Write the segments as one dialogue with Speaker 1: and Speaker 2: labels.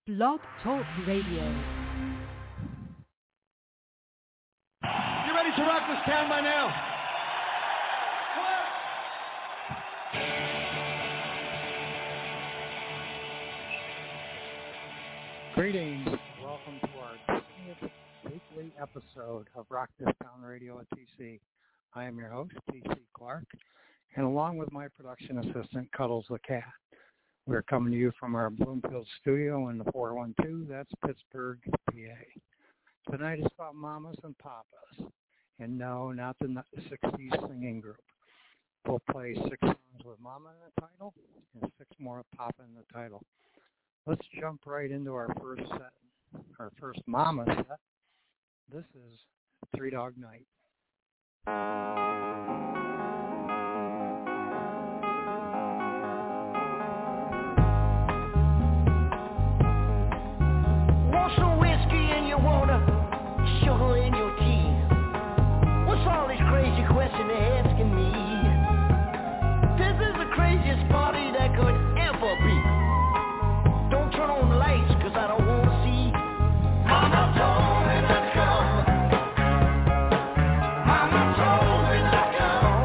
Speaker 1: Blog Talk Radio.
Speaker 2: You ready to rock this town by now?
Speaker 3: Greetings. Welcome to our 20th weekly episode of Rock This Town Radio at TC. I am your host, TC Clark, and along with my production assistant, Cuddles the Cat. We're coming to you from our Bloomfield studio in the 412. That's Pittsburgh, PA. Tonight is about mamas and papas. And no, not the 60s singing group. We'll play 6 songs with mama in the title and 6 more with papa in the title. Let's jump right into our first set, our first mama set. This is Three Dog Night.
Speaker 4: Want some whiskey in your water, sugar in your tea? What's all these crazy questions they're asking me? This is the craziest party that could ever be. Don't turn on the lights, cause I don't want to see. Mama told me not to come. Mama told me not to come.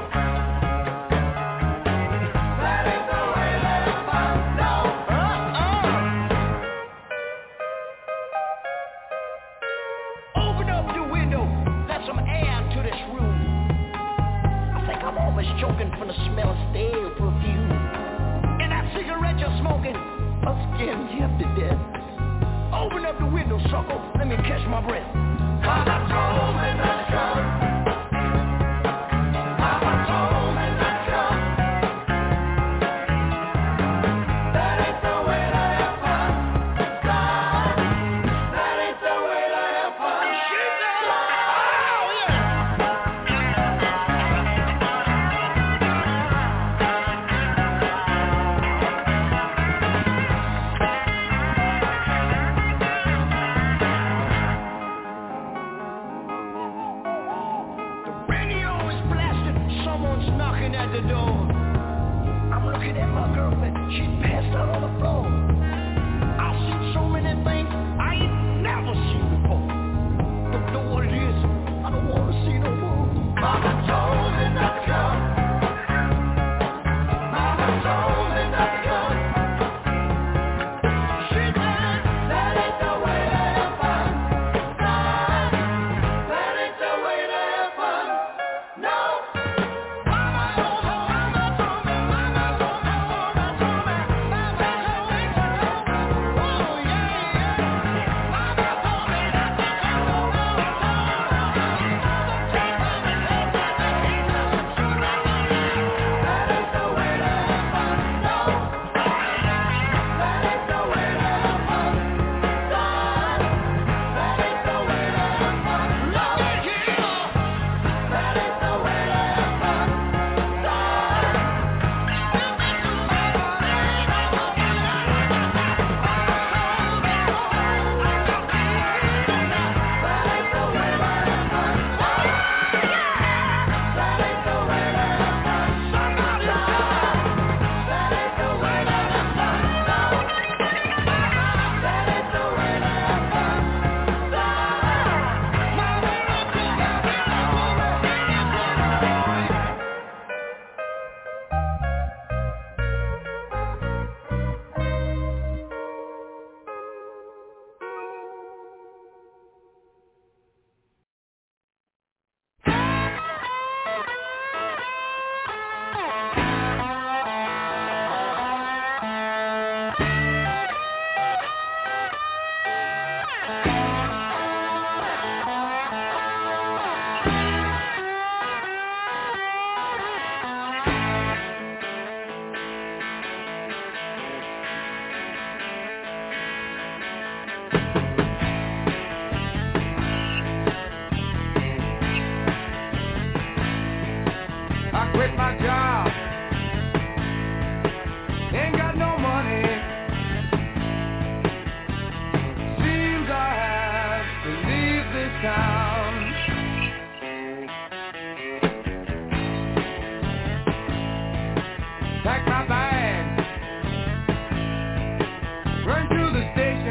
Speaker 4: That ain't the way that I found out. Open up the window, let some air into this room. I think I'm almost choking from the smell of stale perfume. And that cigarette you're smoking, I'm scaring you to death. Open up the window, sucker. Let me catch my breath. Mama told me not to come. Mama told me not to come. That ain't the way to have fun. That ain't the way to have fun. Someone's knocking at the door. I'm looking at my girlfriend. She's passed out on the floor. I've seen so many things I ain't never seen before. Don't know what it is. I don't want to see no more. Mama told me not to come. Mama told me not to come. She said that ain't the way to have fun. That ain't the way to have fun. No.
Speaker 5: I quit my job, ain't got no money. Seems I have to leave this town. Pack my bags, run to the station.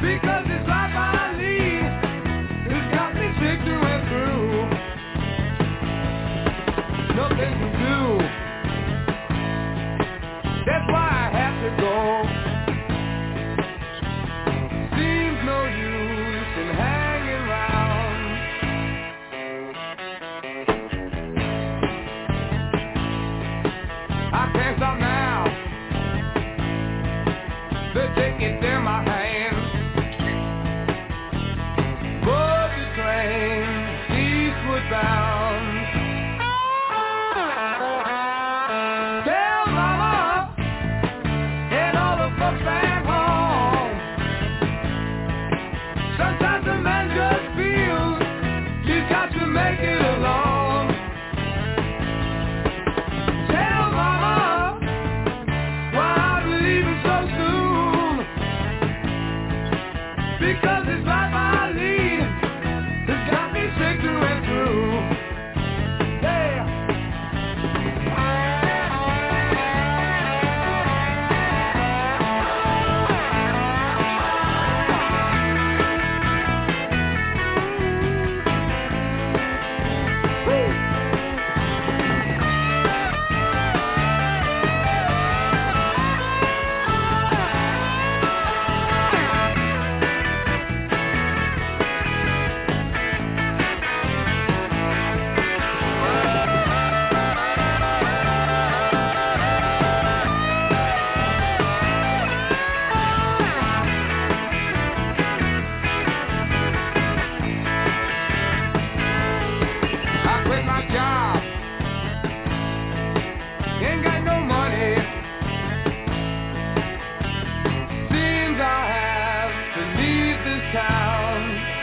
Speaker 5: Because this life I lead has got me sick through and through. Nothing to do. That's why I have to go. Seems no use in hanging round. I can't stop now. They're taking them my hands. But the train eastward bound. Tell mama and all the folks back home. Sometimes a man just feels he's got to make it alone. Tell mama why I'm leaving so soon. Because this life I lead has got me sick through and through. Yeah. I quit my job. Ain't got no money. Seems I have to leave this town.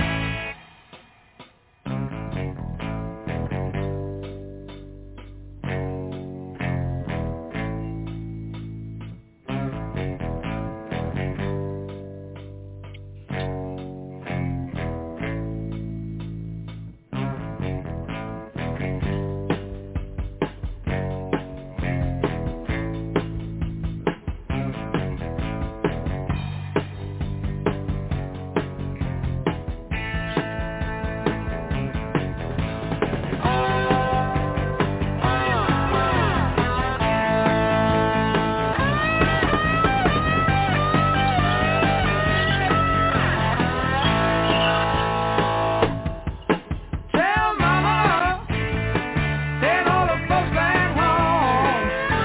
Speaker 5: Tell mama and all the folks back home.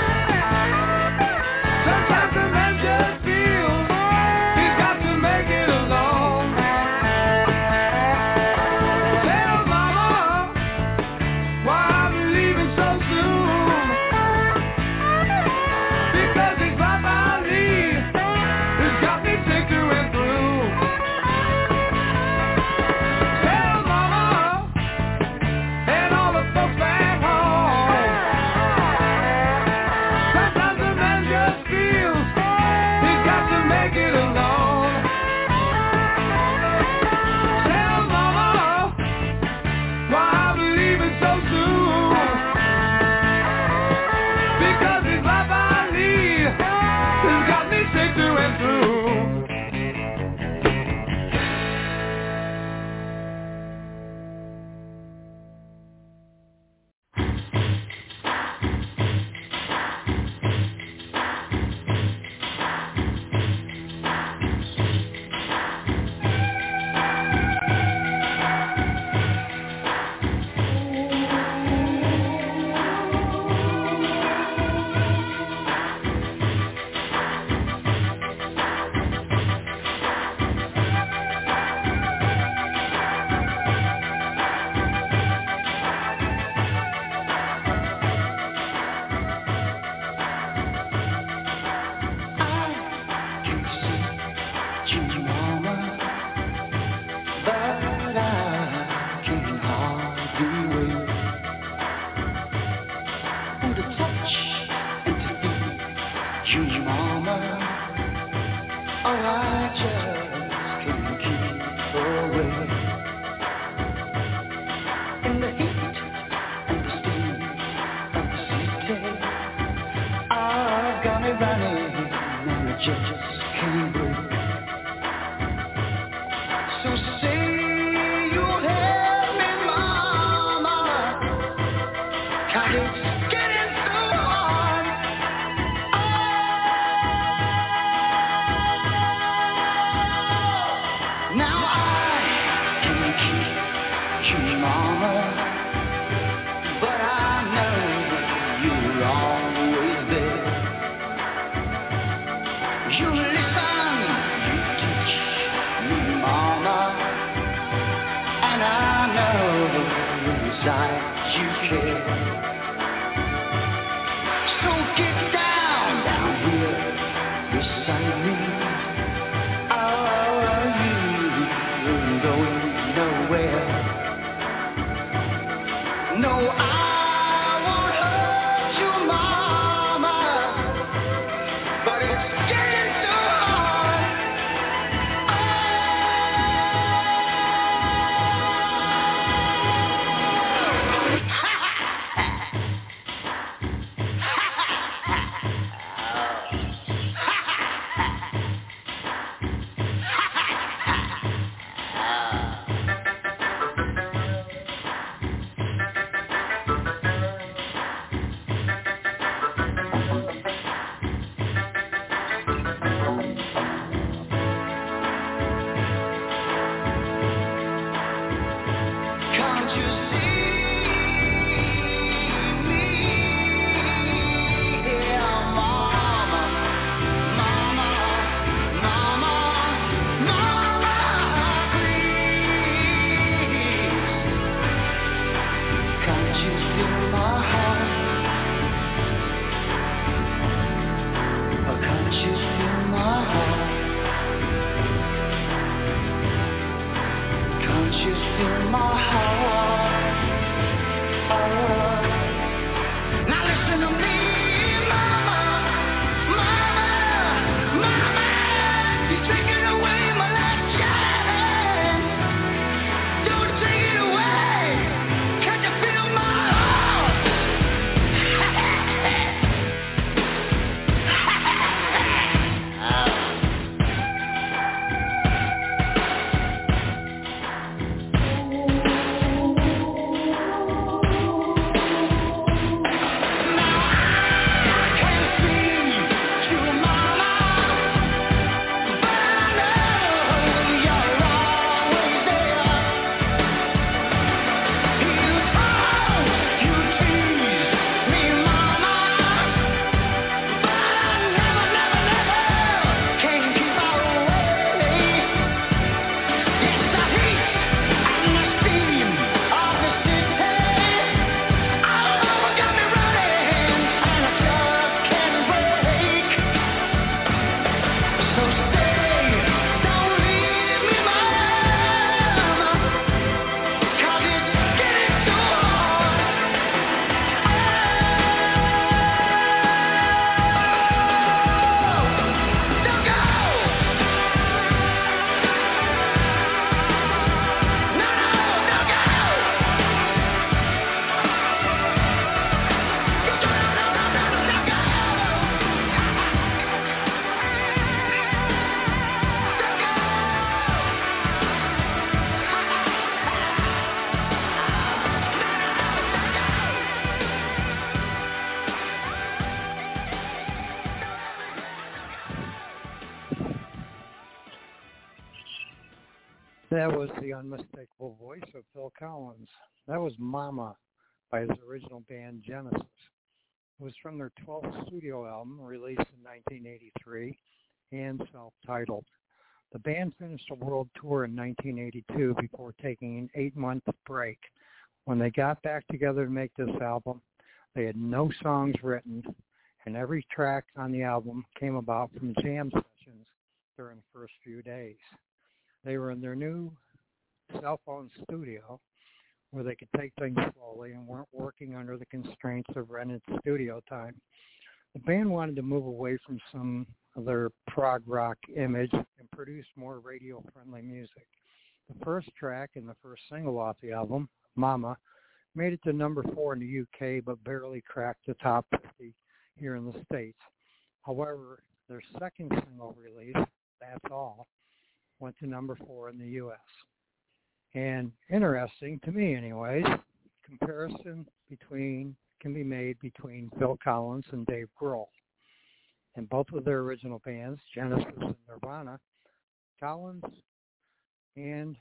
Speaker 5: Sometimes a man just feels he's got to make it alone. Tell mama why I'm leaving so soon. Because this life I lead has got me sick through and through. Tell mama and all the folks back home. Sometimes a man just feels he's got to make it alone. Tell mama why I'm leaving so soon. Because this life I lead has got me sick through and through.
Speaker 4: inside you care. So get down here beside me. Oh, you ain't going nowhere. No, I won't hurt you, mama, but it's getting too hard. Can't you see me here, mama, mama, mama, mama, please? Can't you feel my heart? Or can't you feel my heart? Can't you feel my heart? Oh. Now listen to me, mama, mama, mama. You're taking away my last chance. Don't take it away. Can't you feel my heart?
Speaker 3: That was the unmistakable voice of Phil Collins. That was Mama by his original band Genesis. It was from their 12th studio album released in 1983 and self-titled. The band finished a world tour in 1982 before taking an 8-month break. When they got back together to make this album, they had no songs written, and every track on the album came about from jam sessions during the first few days. They were in their new cell phone studio where they could take things slowly and weren't working under the constraints of rented studio time. The band wanted to move away from some of their prog rock image and produce more radio-friendly music. The first track and the first single off the album, Mama, made it to number 4 in the UK but barely cracked the top 50 here in the States. However, their second single release, That's All, went to number 4 in the U.S. And interesting, to me anyways, comparison can be made between Phil Collins and Dave Grohl. In both of their original bands, Genesis and Nirvana, Collins and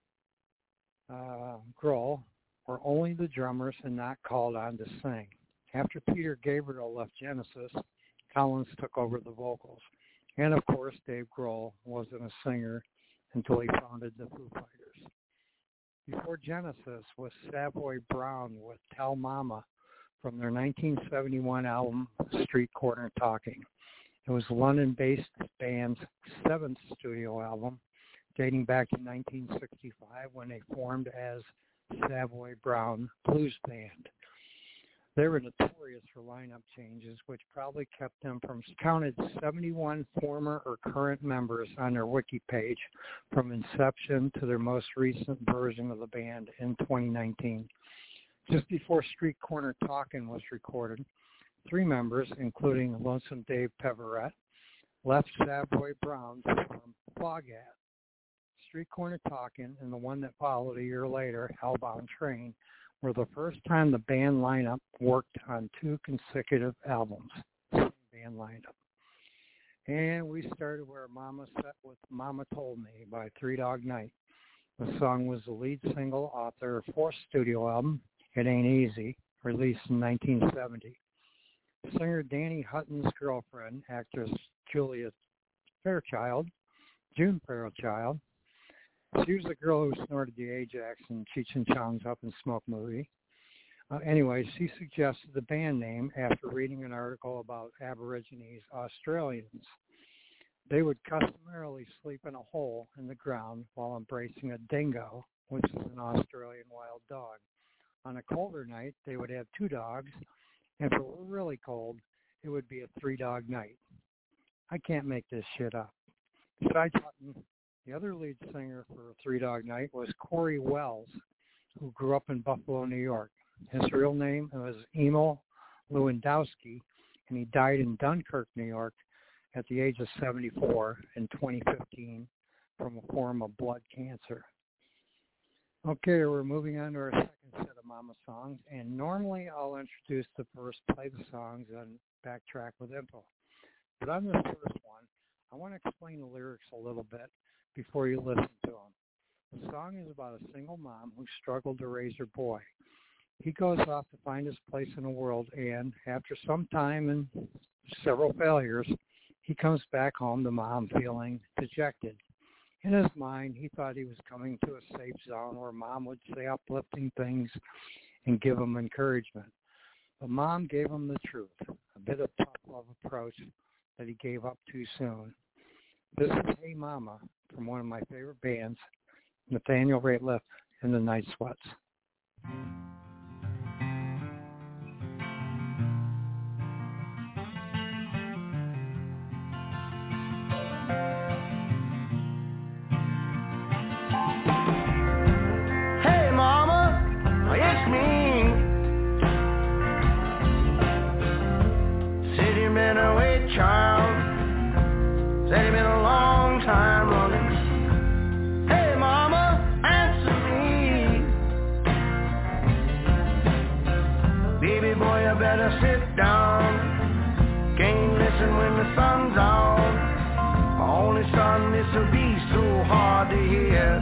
Speaker 3: Grohl were only the drummers and not called on to sing. After Peter Gabriel left Genesis, Collins took over the vocals. And of course, Dave Grohl wasn't a singer until he founded the Foo Fighters. Before Genesis was Savoy Brown with Tell Mama from their 1971 album Street Corner Talking. It was London-based band's seventh studio album, dating back to 1965 when they formed as Savoy Brown Blues Band. They were notorious for lineup changes, which probably kept them from counted 71 former or current members on their wiki page from inception to their most recent version of the band in 2019. Just before Street Corner Talkin' was recorded, 3 members, including Lonesome Dave Peverett, left Savoy Brown to form Foghat. Street Corner Talkin' and the one that followed a year later, Hellbound Train, were the first time the band lineup worked on 2 consecutive albums. Same band lineup. And we started where Mama set with Mama Told Me by Three Dog Night. The song was the lead single off their 4th studio album, It Ain't Easy, released in 1970. Singer Danny Hutton's girlfriend, actress Julia Fairchild, June Fairchild, she was the girl who snorted the Ajax in Cheech and Chong's Up in Smoke movie. Anyway, she suggested the band name after reading an article about Aborigines Australians. They would customarily sleep in a hole in the ground while embracing a dingo, which is an Australian wild dog. On a colder night, they would have 2 dogs, and if it were really cold, it would be a 3-dog night. I can't make this shit up. Besides Hutton, the other lead singer for Three Dog Night was Corey Wells, who grew up in Buffalo, New York. His real name was Emil Lewandowski, and he died in Dunkirk, New York, at the age of 74 in 2015 from a form of blood cancer. Okay, we're moving on to our second set of Mama songs, and normally I'll introduce the first type of songs and backtrack with info. But on this first one, I want to explain the lyrics a little bit before you listen to them. The song is about a single mom who struggled to raise her boy. He goes off to find his place in the world, and after some time and several failures, he comes back home to mom feeling dejected. In his mind, he thought he was coming to a safe zone where mom would say uplifting things and give him encouragement. But mom gave him the truth, a bit of tough love approach that he gave up too soon. This is Hey Mama from one of my favorite bands, Nathaniel Rateliff and the Night Sweats.
Speaker 5: Hey Mama, it's me. Said you've been away, child. Said you've been a long time running. Hey Mama, answer me. Baby boy, you better sit down. Can't listen when the sun's out. My only son, this'll be so hard to hear.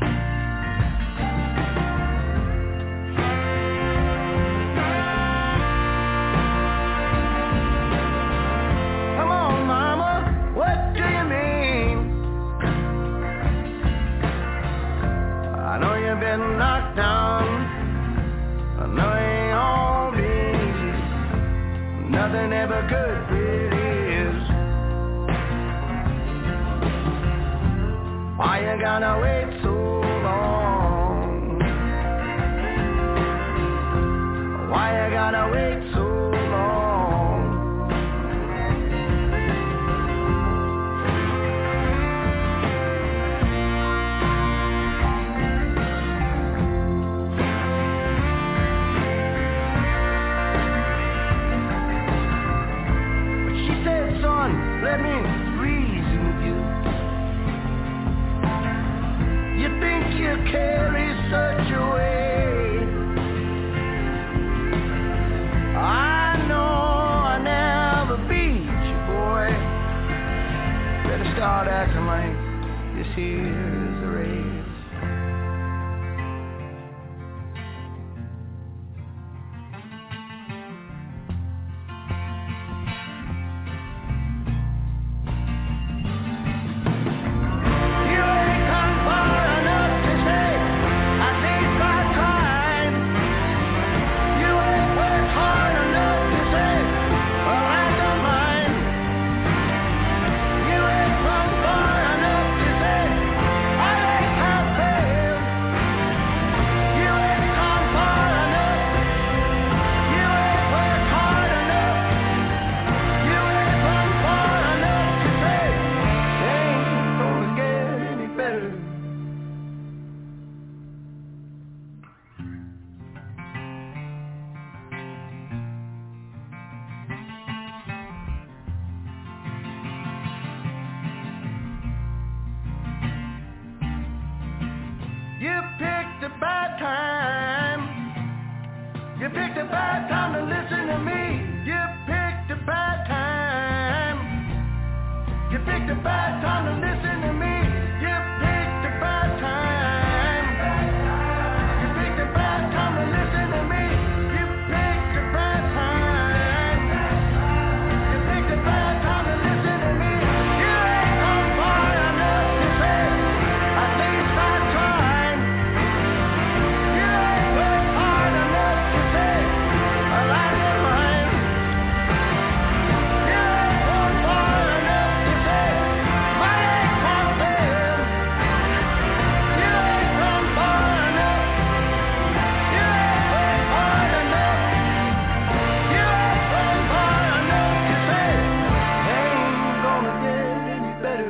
Speaker 5: Come on, Mama, what do you mean? I know you've been knocked down. I know it ain't all been easy. Nothing ever good really is. Why you gotta wait so long? Why you gotta wait so long? But she said, son, let me reason with you. You think you carry such a weight. I know I never beat you, boy. Better start acting like this here's the race. You ain't come far enough to say I bad time. You picked a bad time to listen to me. You picked a bad time. You picked a bad time to listen to me. You picked a bad time. You picked a bad time to listen to me. You picked a bad time. You picked a bad time to listen to me. You ain't come far enough to say, at least I tried. You ain't worked hard enough to say, well, I did mine. You ain't gone far enough to say, my ain't can't fail. You ain't gone far enough. You ain't worked hard enough. You ain't gone far enough to say, ain't gonna get any better.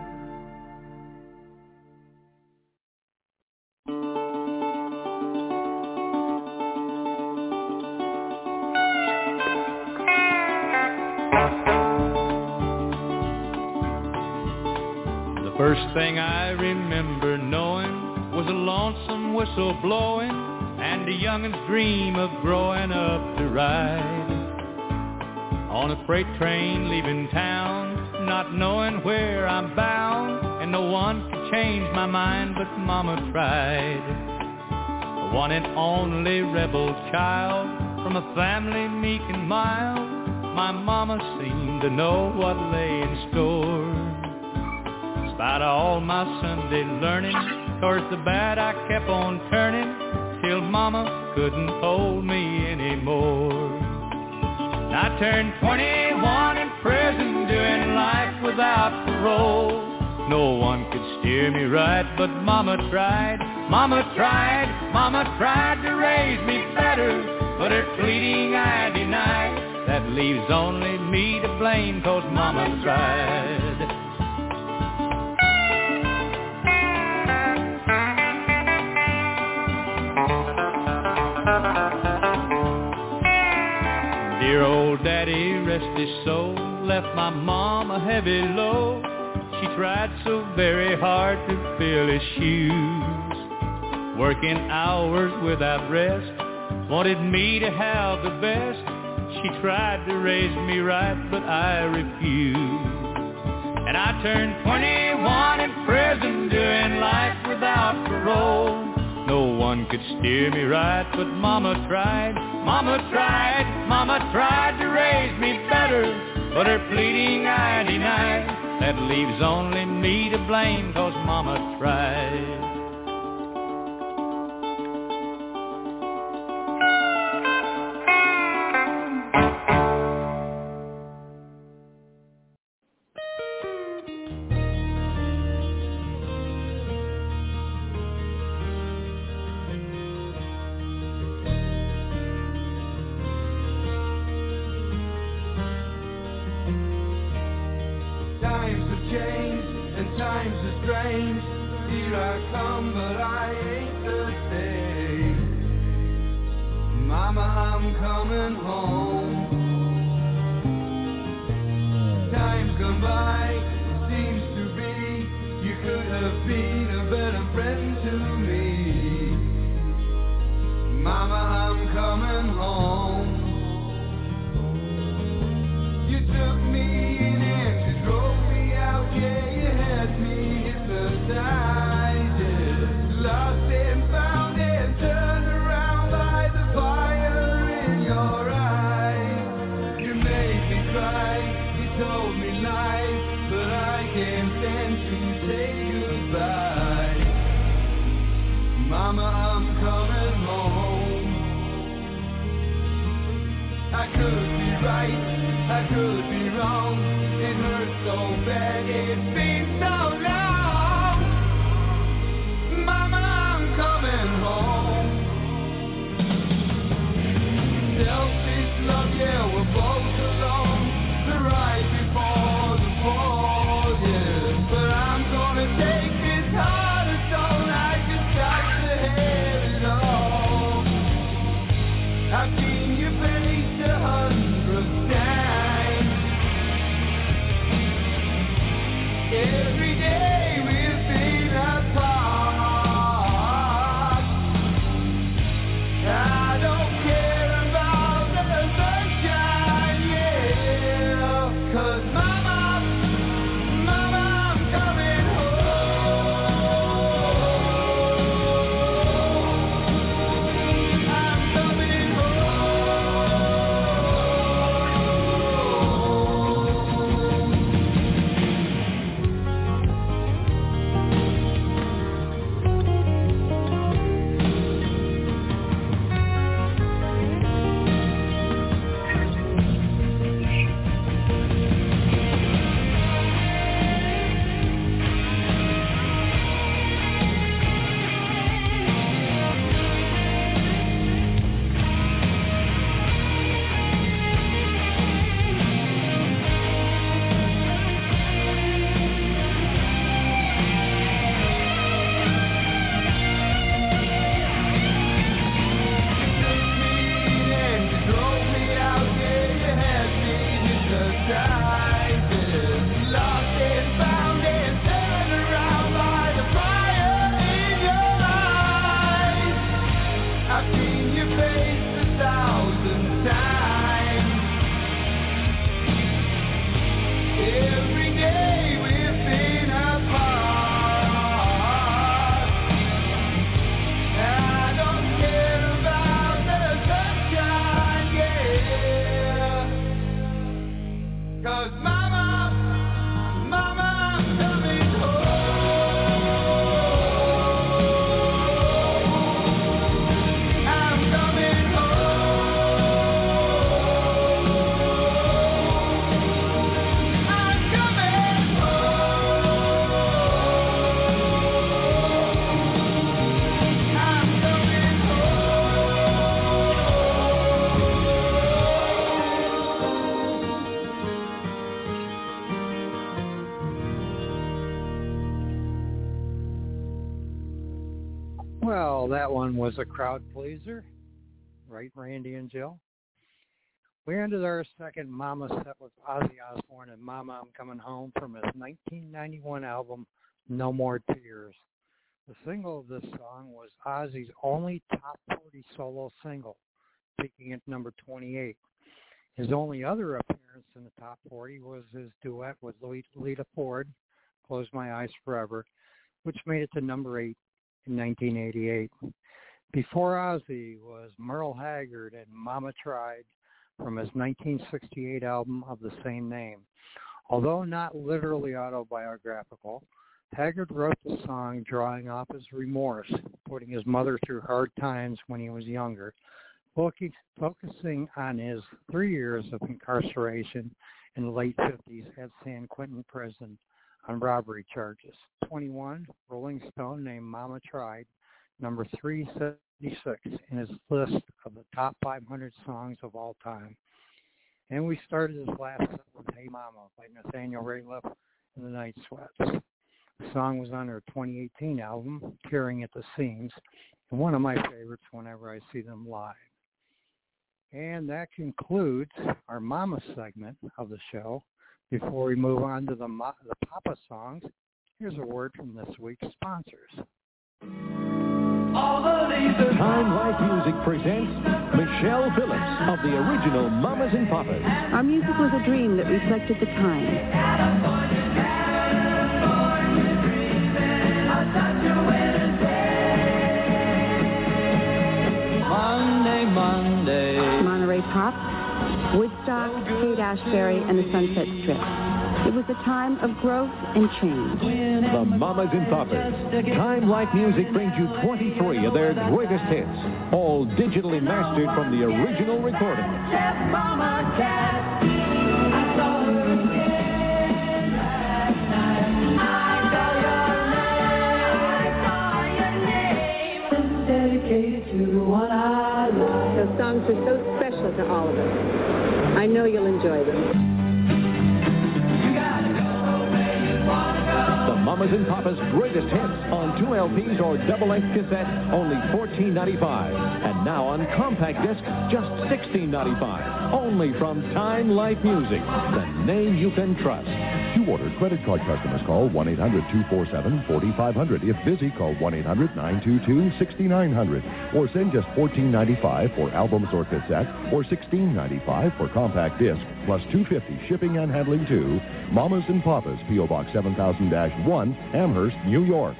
Speaker 2: The first thing I remember knowing was a lonesome whistle blowing and a youngin's dream of growing up to ride on a freight train leaving town, not knowing where I'm bound, and no one could change my mind but Mama tried. The one and only rebel child from a family meek and mild, my Mama seemed to know what lay in store. Despite all my Sunday learning, towards the bad I kept on turning, till Mama couldn't hold me anymore. And I turned 21 in prison, doing life without parole. No one could steer me right, but Mama tried. Mama tried, Mama tried to raise me better, but her pleading I denied. That leaves only me to blame, 'cause Mama tried. Dear old daddy, rest his soul, left my mom a heavy load. She tried so very hard to fill his shoes, working hours without rest, wanted me to have the best. She tried to raise me right, but I refused. And I turned 21 in prison, doing life without parole. No one could steer me right, but Mama tried. Mama tried, Mama tried to raise me better, but her pleading I denied. That leaves only me to blame, 'cause Mama tried.
Speaker 5: Times have changed and times are strange. Here I come, but I ain't the same. Mama, I'm coming home. Time's gone by, seems to be. You could have been a better friend to me. Mama, I'm coming home. You took me in and you drove me out, yeah, you had me hypnotized, yeah. Lost and found and turned around by the fire in your eyes. You made me cry, you told me lies, but I can't stand to say goodbye. Mama, I'm coming home. I could be right, I could be wrong. It hurts so bad, it's been so long. Mama, I'm coming home. Selfish love, yeah, we're both alone. The right before the fall, yeah. But I'm gonna take this heart of stone. I just got to have it all. I've seen your face 100 times.
Speaker 3: Well, that one was a crowd pleaser, right, Randy and Jill? We ended our second Mama set with Ozzy Osbourne and Mama, I'm Coming Home from his 1991 album, No More Tears. The single of this song was Ozzy's only top 40 solo single, peaking at number 28. His only other appearance in the top 40 was his duet with Lita Ford, Close My Eyes Forever, which made it to number 8 in 1988. Before Ozzy was Merle Haggard and Mama Tried from his 1968 album of the same name. Although not literally autobiographical, Haggard wrote the song drawing off his remorse, putting his mother through hard times when he was younger, focusing on his 3 years of incarceration in the late 50s at San Quentin Prison on robbery charges. 21, Rolling Stone named Mama Tried number 376 in his list of the top 500 songs of all time. And we started his last set with Hey Mama by Nathaniel Rateliff and the Night Sweats. The song was on their 2018 album, Tearing at the Seams, and one of my favorites whenever I see them live. And that concludes our Mama segment of the show. Before we move on to the Papa songs, here's a word from this week's sponsors.
Speaker 1: Time Life Music presents Michelle Phillips of the original Mamas and Papas.
Speaker 6: Our music was a dream that reflected the time.
Speaker 5: Monday.
Speaker 6: Monterey Pop, Woodstock, Haight-Ashbury, and the Sunset Strip. It was a time of growth and change.
Speaker 1: The Mamas and Papas. Time Life Music brings you 23 of their greatest hits, all digitally mastered from the original recording.
Speaker 6: Those songs are so special to all of us. I know you'll enjoy them.
Speaker 1: The Mamas and Papas' greatest hits on 2 LPs or double-length cassette, only $14.95. And now on compact disc, just $16.95. Only from Time Life Music, the name you can trust.
Speaker 7: To order credit card customers, call 1-800-247-4500. If busy, call 1-800-922-6900. Or send just $14.95 for albums or cassette, or $16.95 for compact disc, plus $2.50 shipping and handling to Mamas and Papas, P.O. Box 7000-1, Amherst, New York.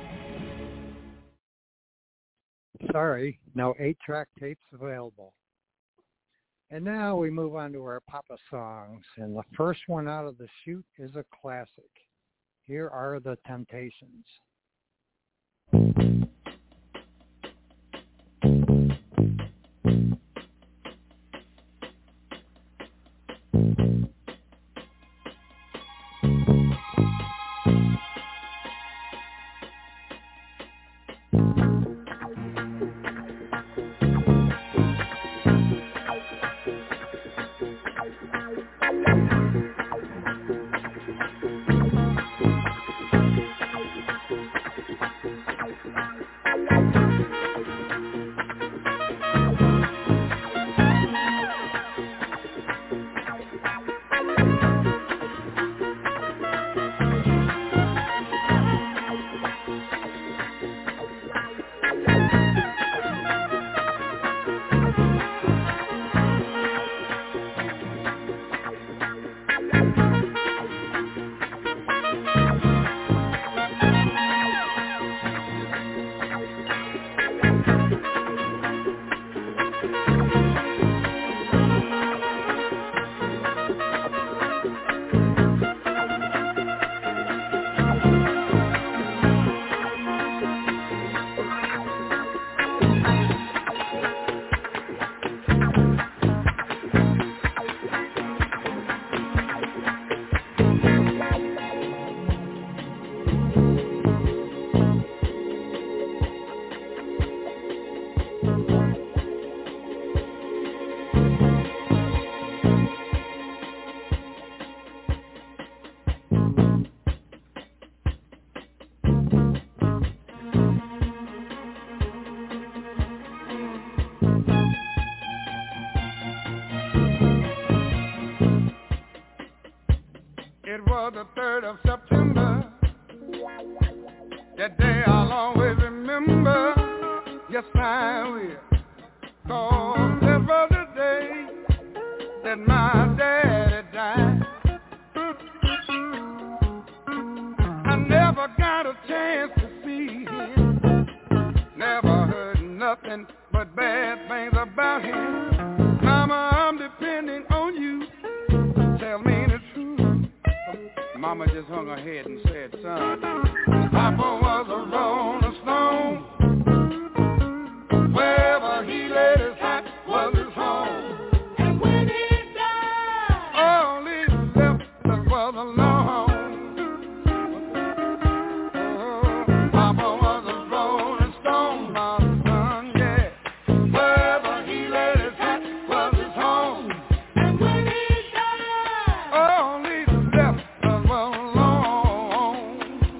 Speaker 3: Sorry, no 8-track tapes available. And now we move on to our Papa songs, and the first one out of the chute is a classic. Here are the Temptations.
Speaker 5: the 3rd of September. That day I'll always remember. Yes, I will. 'Cause that was the day that my daddy died. I never got a chance to see him. Never heard nothing but bad things about him. Mama, I'm depending on you. Tell me the truth. Mama just hung her head and said, son, Papa was a rolling stone. Wherever he laid his hat was his home. And when he died, all he left us was alone. Papa was a rolling stone, my son, yeah. Wherever he laid his hat was his home. And when he died, all he left us was alone.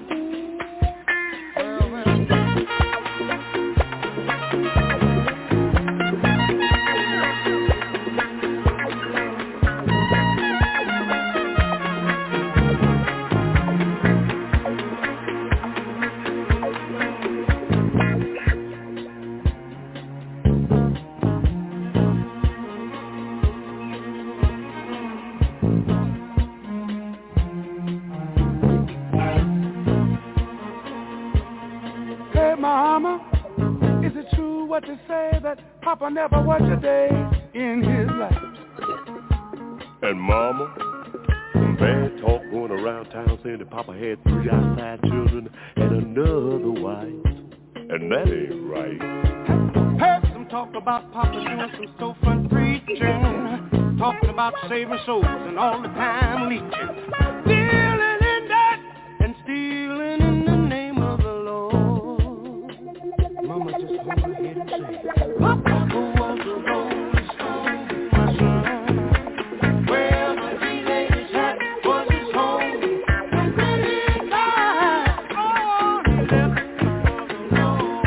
Speaker 5: Hey, Mama, is it true what they say that Papa never worked a day in his life?
Speaker 8: And Mama, some bad talk going around town saying that Papa had 3 outside children and another wife. And that ain't right.
Speaker 5: Heard some talk about Papa doing some storefront preaching, talking about saving souls and all the time leeching, dealing in that and stealing in the name of the Lord. Mama just hung her head and said, Papa was a rolling stone, my son. Wherever he laid his hat was his home. And when he died, all he left was alone.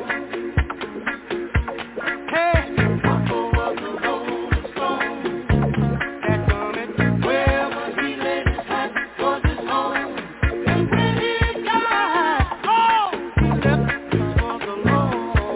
Speaker 5: Hey, Papa was a rolling stone. That coming, wherever he laid his hat was his home. And when he died, all he left was alone.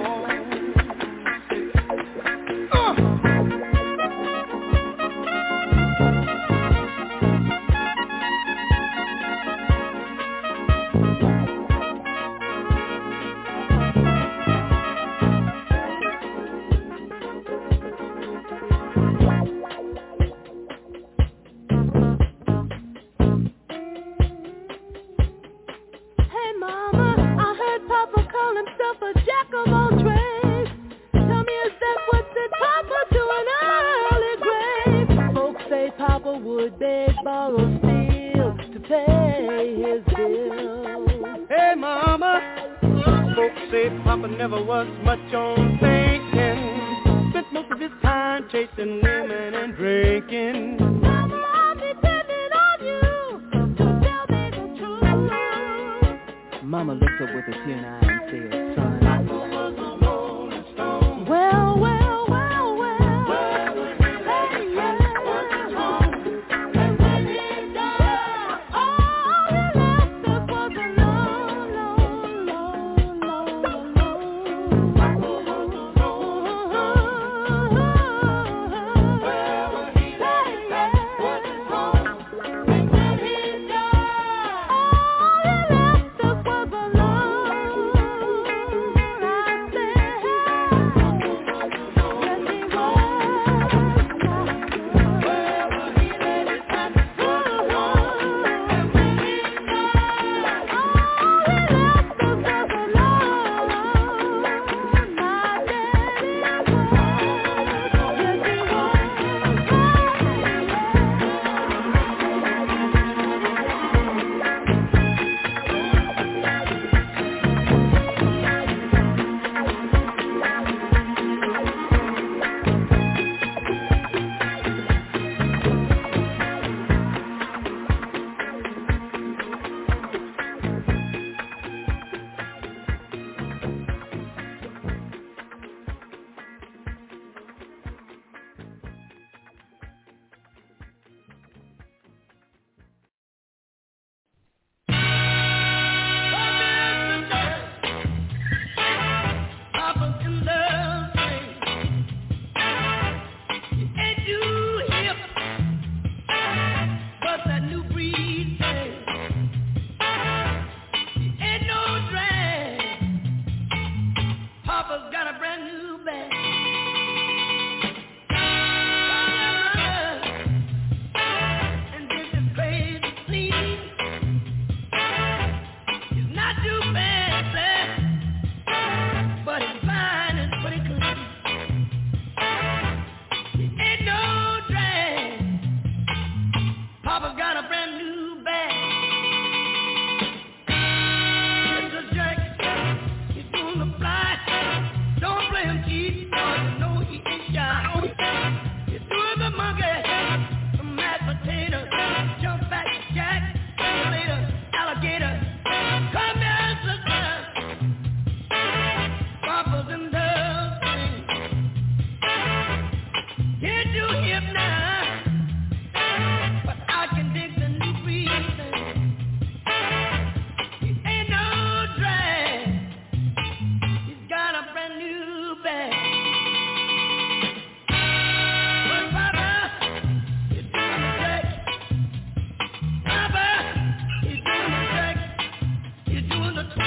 Speaker 9: Hey, Mama, I heard Papa call himself a jack of all trades. Tell me, is that what did Papa do in early grave? Folks say Papa would beg, borrow, steal to pay his bills.
Speaker 5: Hey, Mama, folks say Papa never was much on thinking. Spent most of his time chasing women and drinking.
Speaker 9: Mama, I'm depending on you to tell me the truth.
Speaker 10: Mama looked up with a tear in her eye and said, son,
Speaker 5: Papa was a rolling stone.
Speaker 9: Well, well, well, well.
Speaker 5: Hey, yeah. Was his home. And when he died,
Speaker 9: All he left us was alone, alone, alone, alone.
Speaker 5: Papa was a rolling stone. Wherever he laid his hat was his home. And when he died,
Speaker 9: All he left us was alone.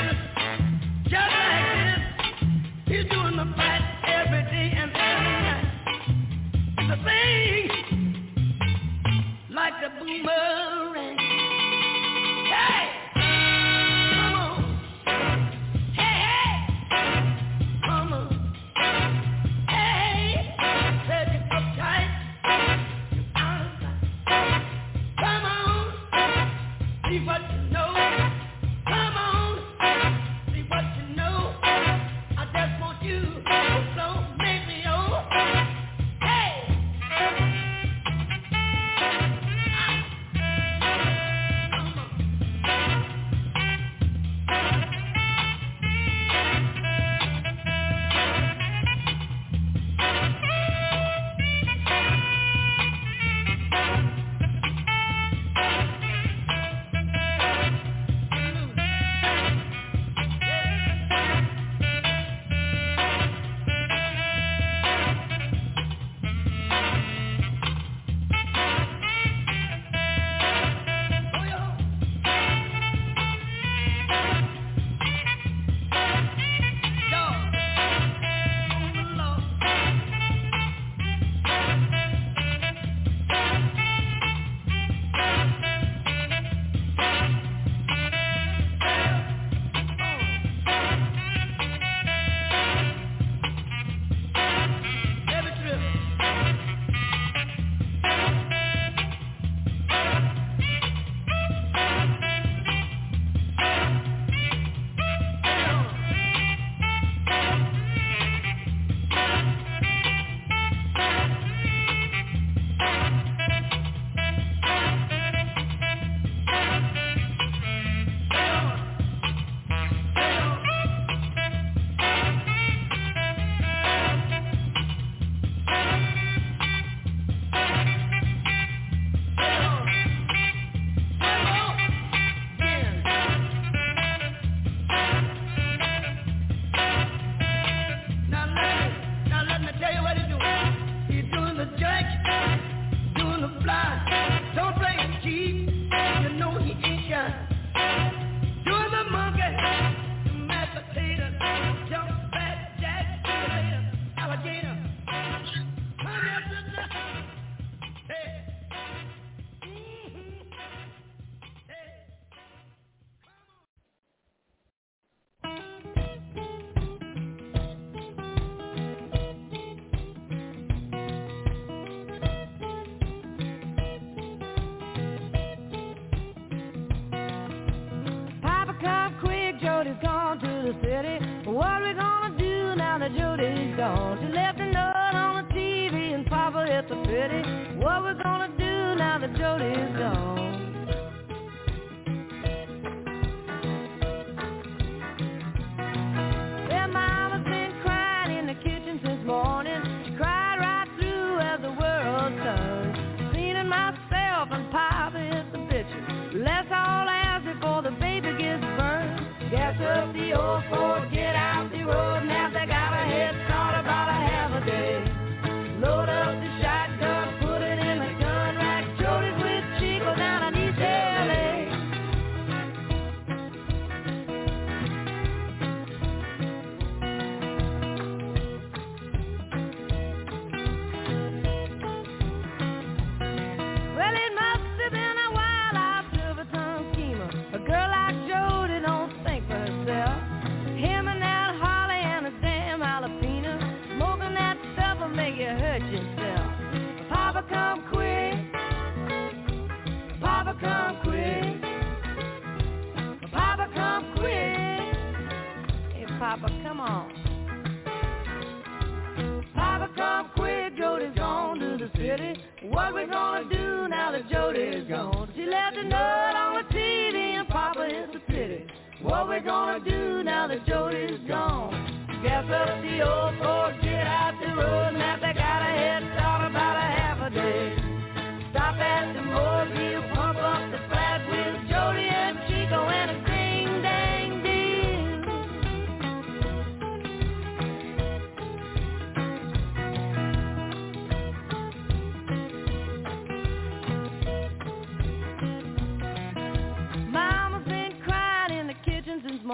Speaker 9: Morning,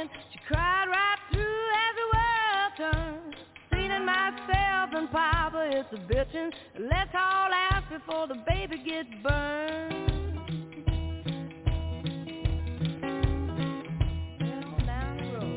Speaker 9: She cried right through as the world turned. Seen it myself and Papa, it's a bitchin'. Let's all ask before the baby gets burned. Down the road.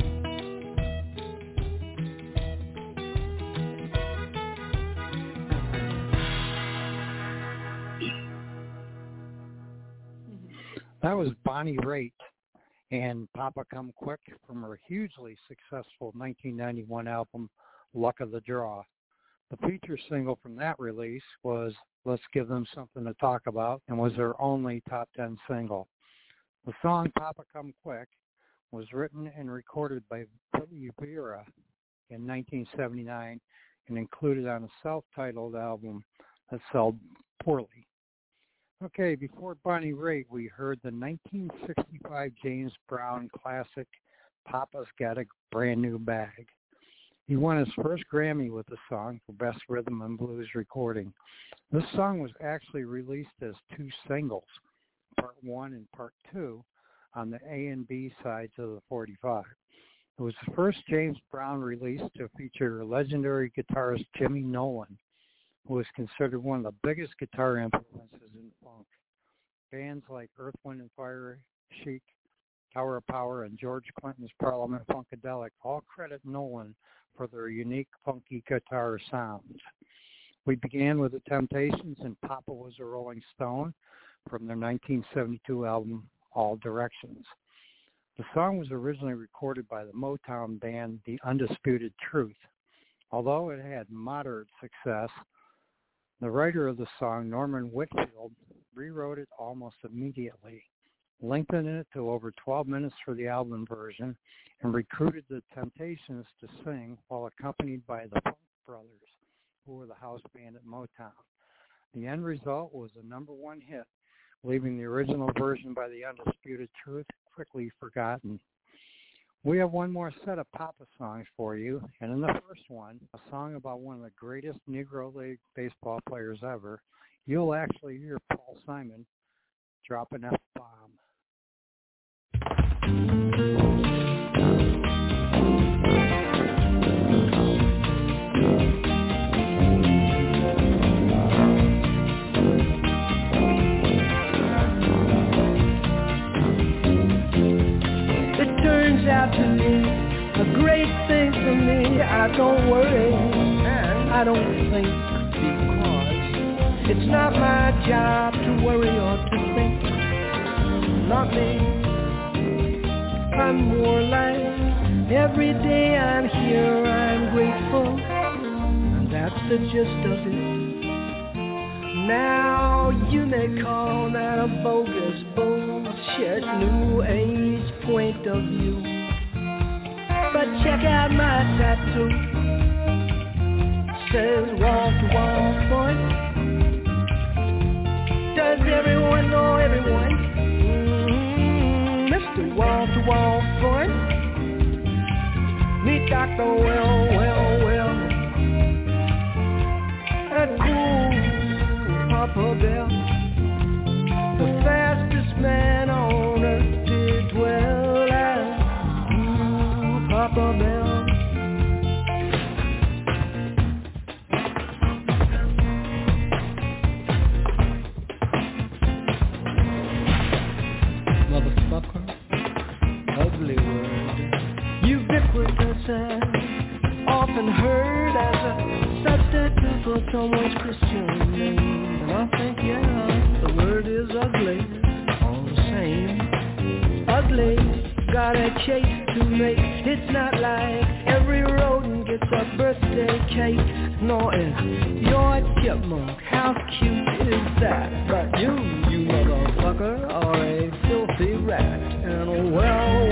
Speaker 3: That was Bonnie Raitt and Papa Come Quick from her hugely successful 1991 album, Luck of the Draw. The feature single from that release was Let's Give Them Something to Talk About and was their only top 10 single. The song Papa Come Quick was written and recorded by Billy Vera in 1979 and included on a self-titled album that sold poorly. Okay, before Bonnie Raitt, we heard the 1965 James Brown classic, Papa's Got a Brand New Bag. He won his first Grammy with the song for Best Rhythm and Blues Recording. This song was actually released as two singles, Part 1 and Part 2, on the A and B sides of the 45. It was the first James Brown release to feature legendary guitarist Jimmy Nolen, who was considered one of the biggest guitar influences in funk. Bands like Earth, Wind and Fire, Chic, Tower of Power, and George Clinton's Parliament Funkadelic all credit Nolen for their unique funky guitar sounds. We began with the Temptations and Papa Was a Rolling Stone from their 1972 album All Directions. The song was originally recorded by the Motown band The Undisputed Truth. Although it had moderate success, the writer of the song, Norman Whitfield, rewrote it almost immediately, lengthening it to over 12 minutes for the album version, and recruited the Temptations to sing while accompanied by the Funk Brothers, who were the house band at Motown. The end result was a #1 hit, leaving the original version by the Undisputed Truth quickly forgotten. We have one more set of Papa songs for you, and in the first one, a song about one of the greatest Negro League baseball players ever, you'll actually hear Paul Simon drop an F-bomb.
Speaker 5: Out to me, a great thing for me. I don't worry and I don't think, because it's not my job to worry or to think. Not me. I'm more like every day I'm here, I'm grateful, and that's the gist of it. Now you may call that a bogus bullshit new age point of view, but check out my tattoo. Says wall to wall boy. Does everyone know everyone? Mr. Wall to wall boy. Meet Dr. Well. A cool Papa Bell, the fastest man on earth did dwell at Papa Bell. Motherfucker, ugly word, ubiquitous and often heard as a substitute for someone's Christian name. And I think, yeah, the word is ugly, all the same. Ugly, got a chase to make. It's not like every rodent gets a birthday cake. Nor is your chipmunk, how cute is that? But you motherfucker, are a filthy rat. And well,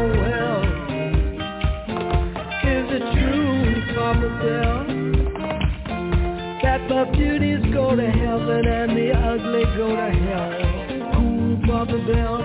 Speaker 5: is it true, Papa Bell, that the beauties go to heaven and the ugly go to hell? Ooh, Papa Bell.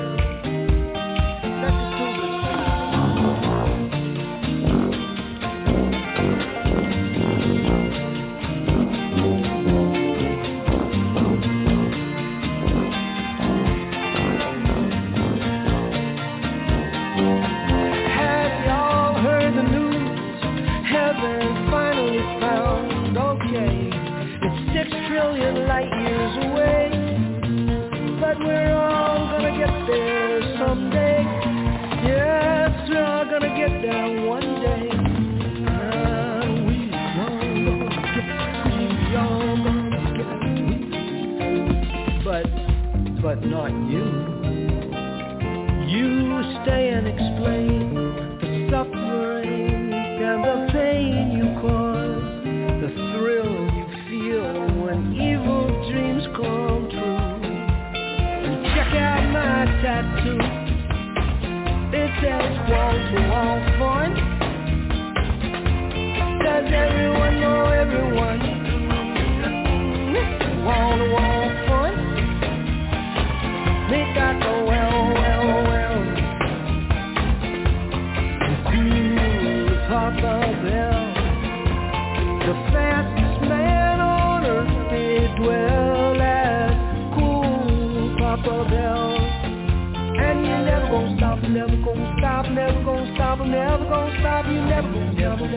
Speaker 11: there one day. And we all gonna get but not you. You stay and explain the suffering and the pain you cause, the thrill you feel when evil dreams come true. And check out my tattoo. It says wall-to-wall fun. Does everyone know everyone? Wall-to-wall fun. Make I go well. Papa Bell, the fastest man on earth did dwell as cool Papa Bell. And you never gonna stop, never gonna stop, never gonna stop, never gonna stop, you never gonna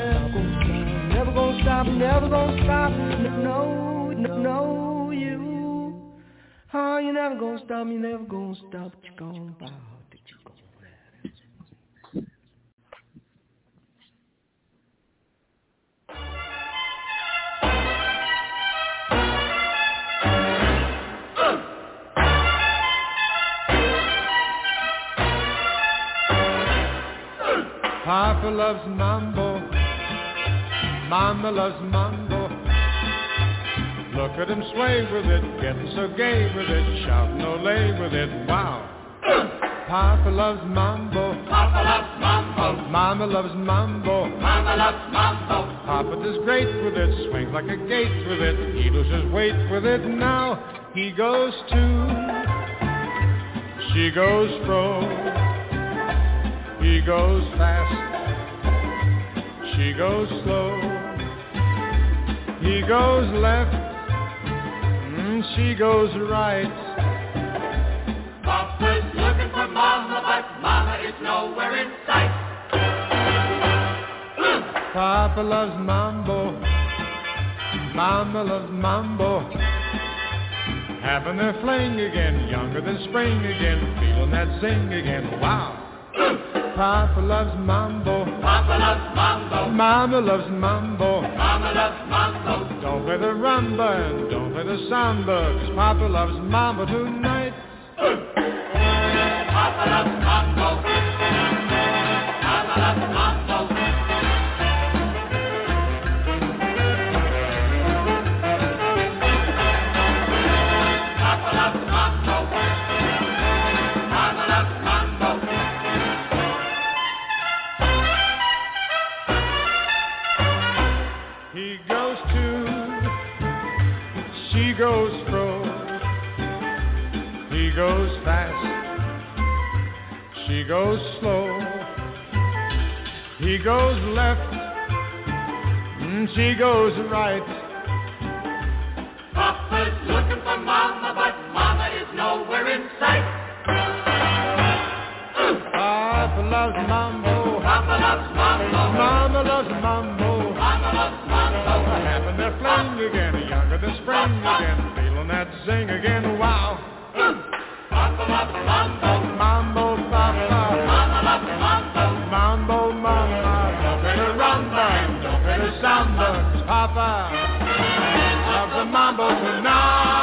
Speaker 11: stop, never gonna stop, no, you. Oh, you never gonna stop, you never gonna stop, what you gonna bow.
Speaker 12: Papa loves mambo, Mama loves mambo. Look at him sway with it, getting so gay with it, shouting ole with it, wow. Papa loves mambo, Papa loves mambo. Mama loves mambo, Mama loves mambo. Papa does great with it, swings like a gate with it, he loses weight with it. Now he goes to, she goes fro. He goes fast, she goes slow. He goes left, she goes right.
Speaker 13: Papa's looking for Mama, but Mama is nowhere in sight.
Speaker 12: Papa loves mambo, Mama loves mambo. Having their fling again, younger than spring again, feeling that zing again, wow. Papa loves mambo, Papa loves mambo. Mama loves mambo, Mama loves mambo. Don't play the rumba and don't play the samba, 'cause Papa loves mambo tonight.
Speaker 13: Papa loves mambo, Mama loves mambo. Papa loves mambo, Mama loves mambo.
Speaker 12: He goes to, she goes fro. He goes fast, she goes slow. He goes left, she goes right.
Speaker 13: Papa's looking for Mama, but Mama is nowhere in sight.
Speaker 12: Papa loves mambo,
Speaker 13: Papa loves mambo.
Speaker 12: Mama loves mambo.
Speaker 13: Mama loves mambo.
Speaker 12: Having their fling again, younger than spring again, feeling that zing again, wow.
Speaker 13: Papa loves mambo,
Speaker 12: mambo, Papa.
Speaker 13: Mama loves mambo,
Speaker 12: mambo, Mama. Don't play the rumba and don't play the samba, 'cause Papa loves the mambo tonight.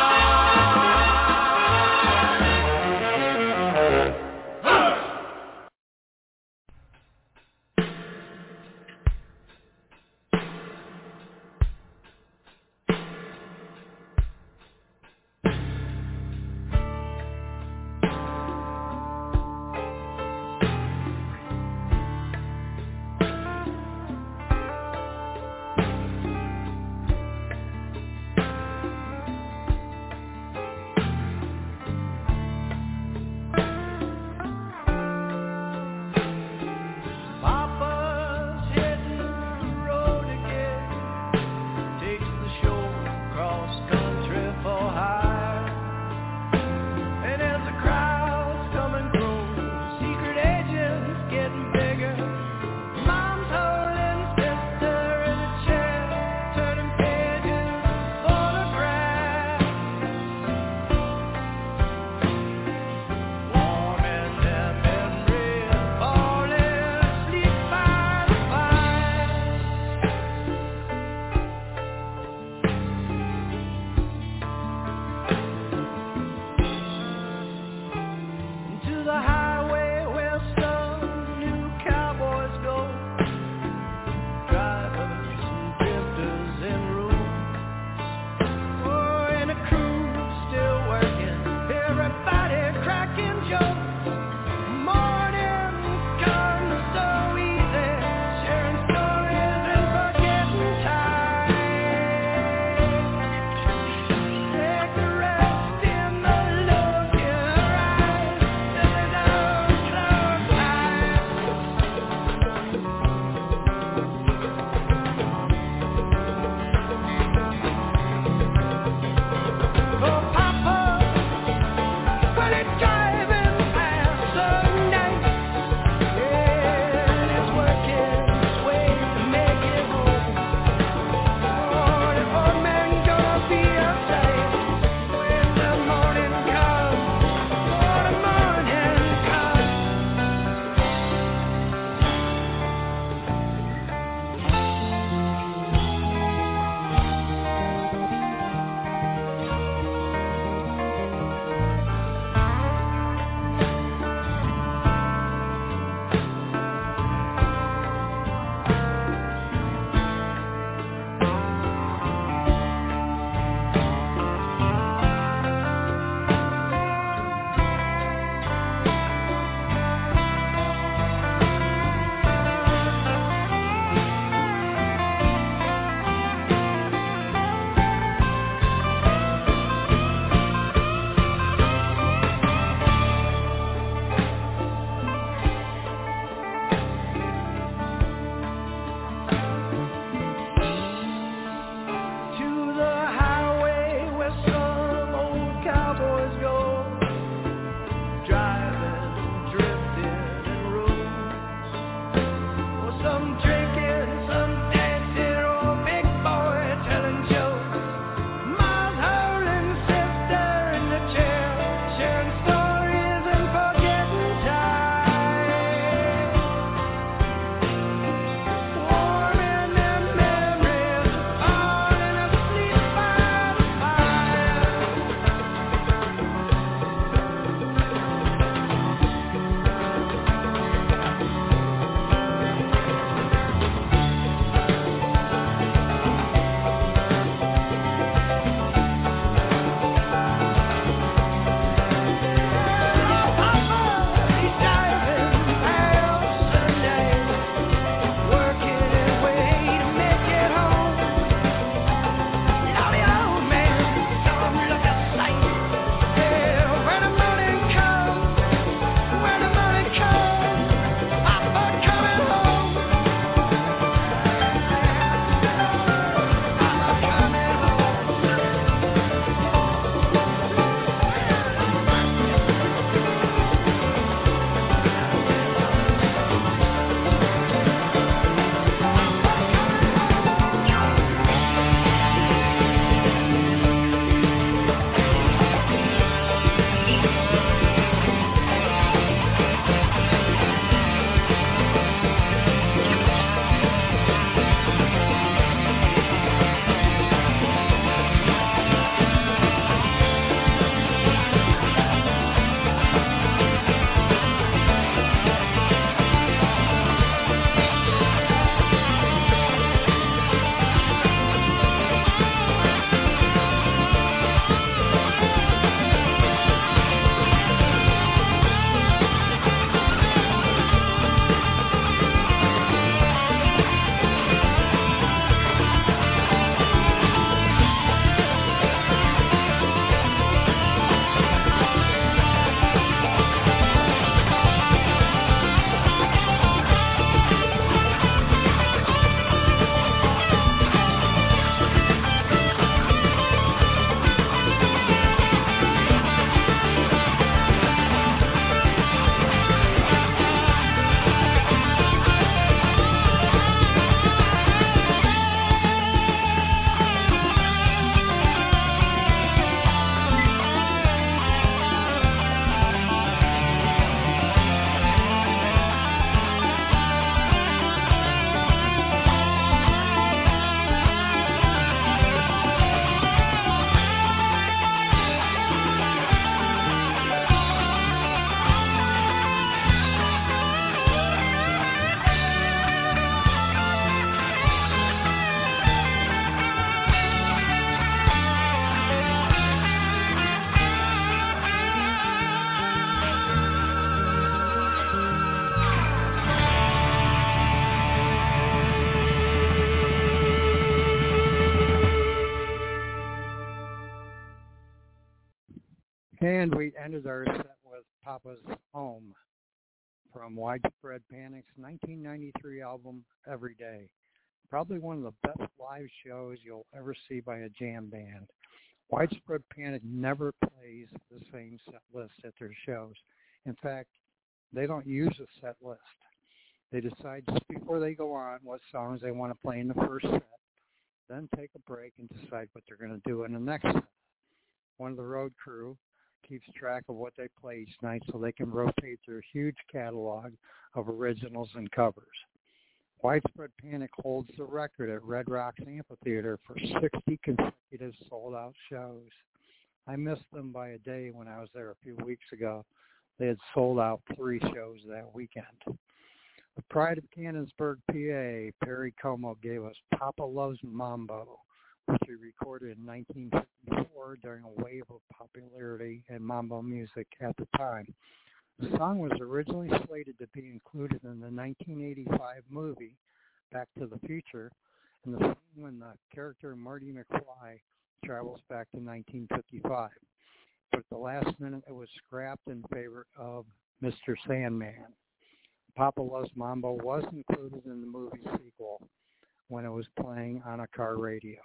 Speaker 3: And we ended our set with Papa's Home from Widespread Panic's 1993 album, Every Day. Probably one of the best live shows you'll ever see by a jam band. Widespread Panic never plays the same set list at their shows. In fact, they don't use a set list. They decide just before they go on what songs they want to play in the first set, then take a break and decide what they're going to do in the next set. One of the road crew keeps track of what they play each night so they can rotate their huge catalog of originals and covers. Widespread Panic holds the record at Red Rocks Amphitheater for 60 consecutive sold-out shows. I missed them by a day when I was there a few weeks ago. They had sold out 3 shows that weekend. The pride of Cannonsburg, PA, Perry Como gave us Papa Loves Mambo, which he recorded in 1954 during a wave of popularity in mambo music at the time. The song was originally slated to be included in the 1985 movie Back to the Future, and the scene when the character Marty McFly travels back to 1955. But at the last minute, it was scrapped in favor of Mr. Sandman. Papa Loves Mambo was included in the movie sequel when it was playing on a car radio.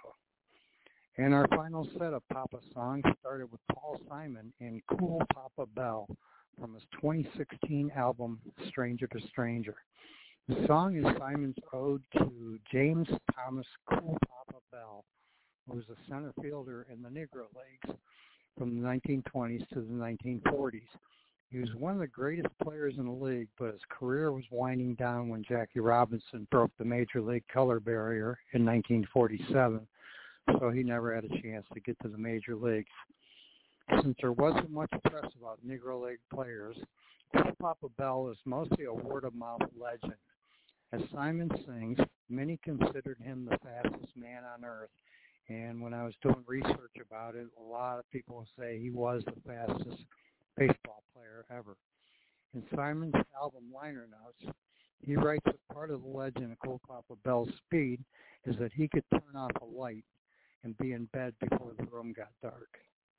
Speaker 3: And our final set of Papa songs started with Paul Simon in Cool Papa Bell from his 2016 album, Stranger to Stranger. The song is Simon's ode to James Thomas Cool Papa Bell, who was a center fielder in the Negro Leagues from the 1920s to the 1940s. He was one of the greatest players in the league, but his career was winding down when Jackie Robinson broke the Major League color barrier in 1947, so he never had a chance to get to the Major Leagues. Since there wasn't much press about Negro League players, Papa Bell is mostly a word-of-mouth legend. As Simon sings, many considered him the fastest man on earth, and when I was doing research about it, a lot of people say he was the fastest baseball player ever. In Simon's album liner notes, he writes that part of the legend of Cool Papa Bell's speed is that he could turn off a light and be in bed before the room got dark.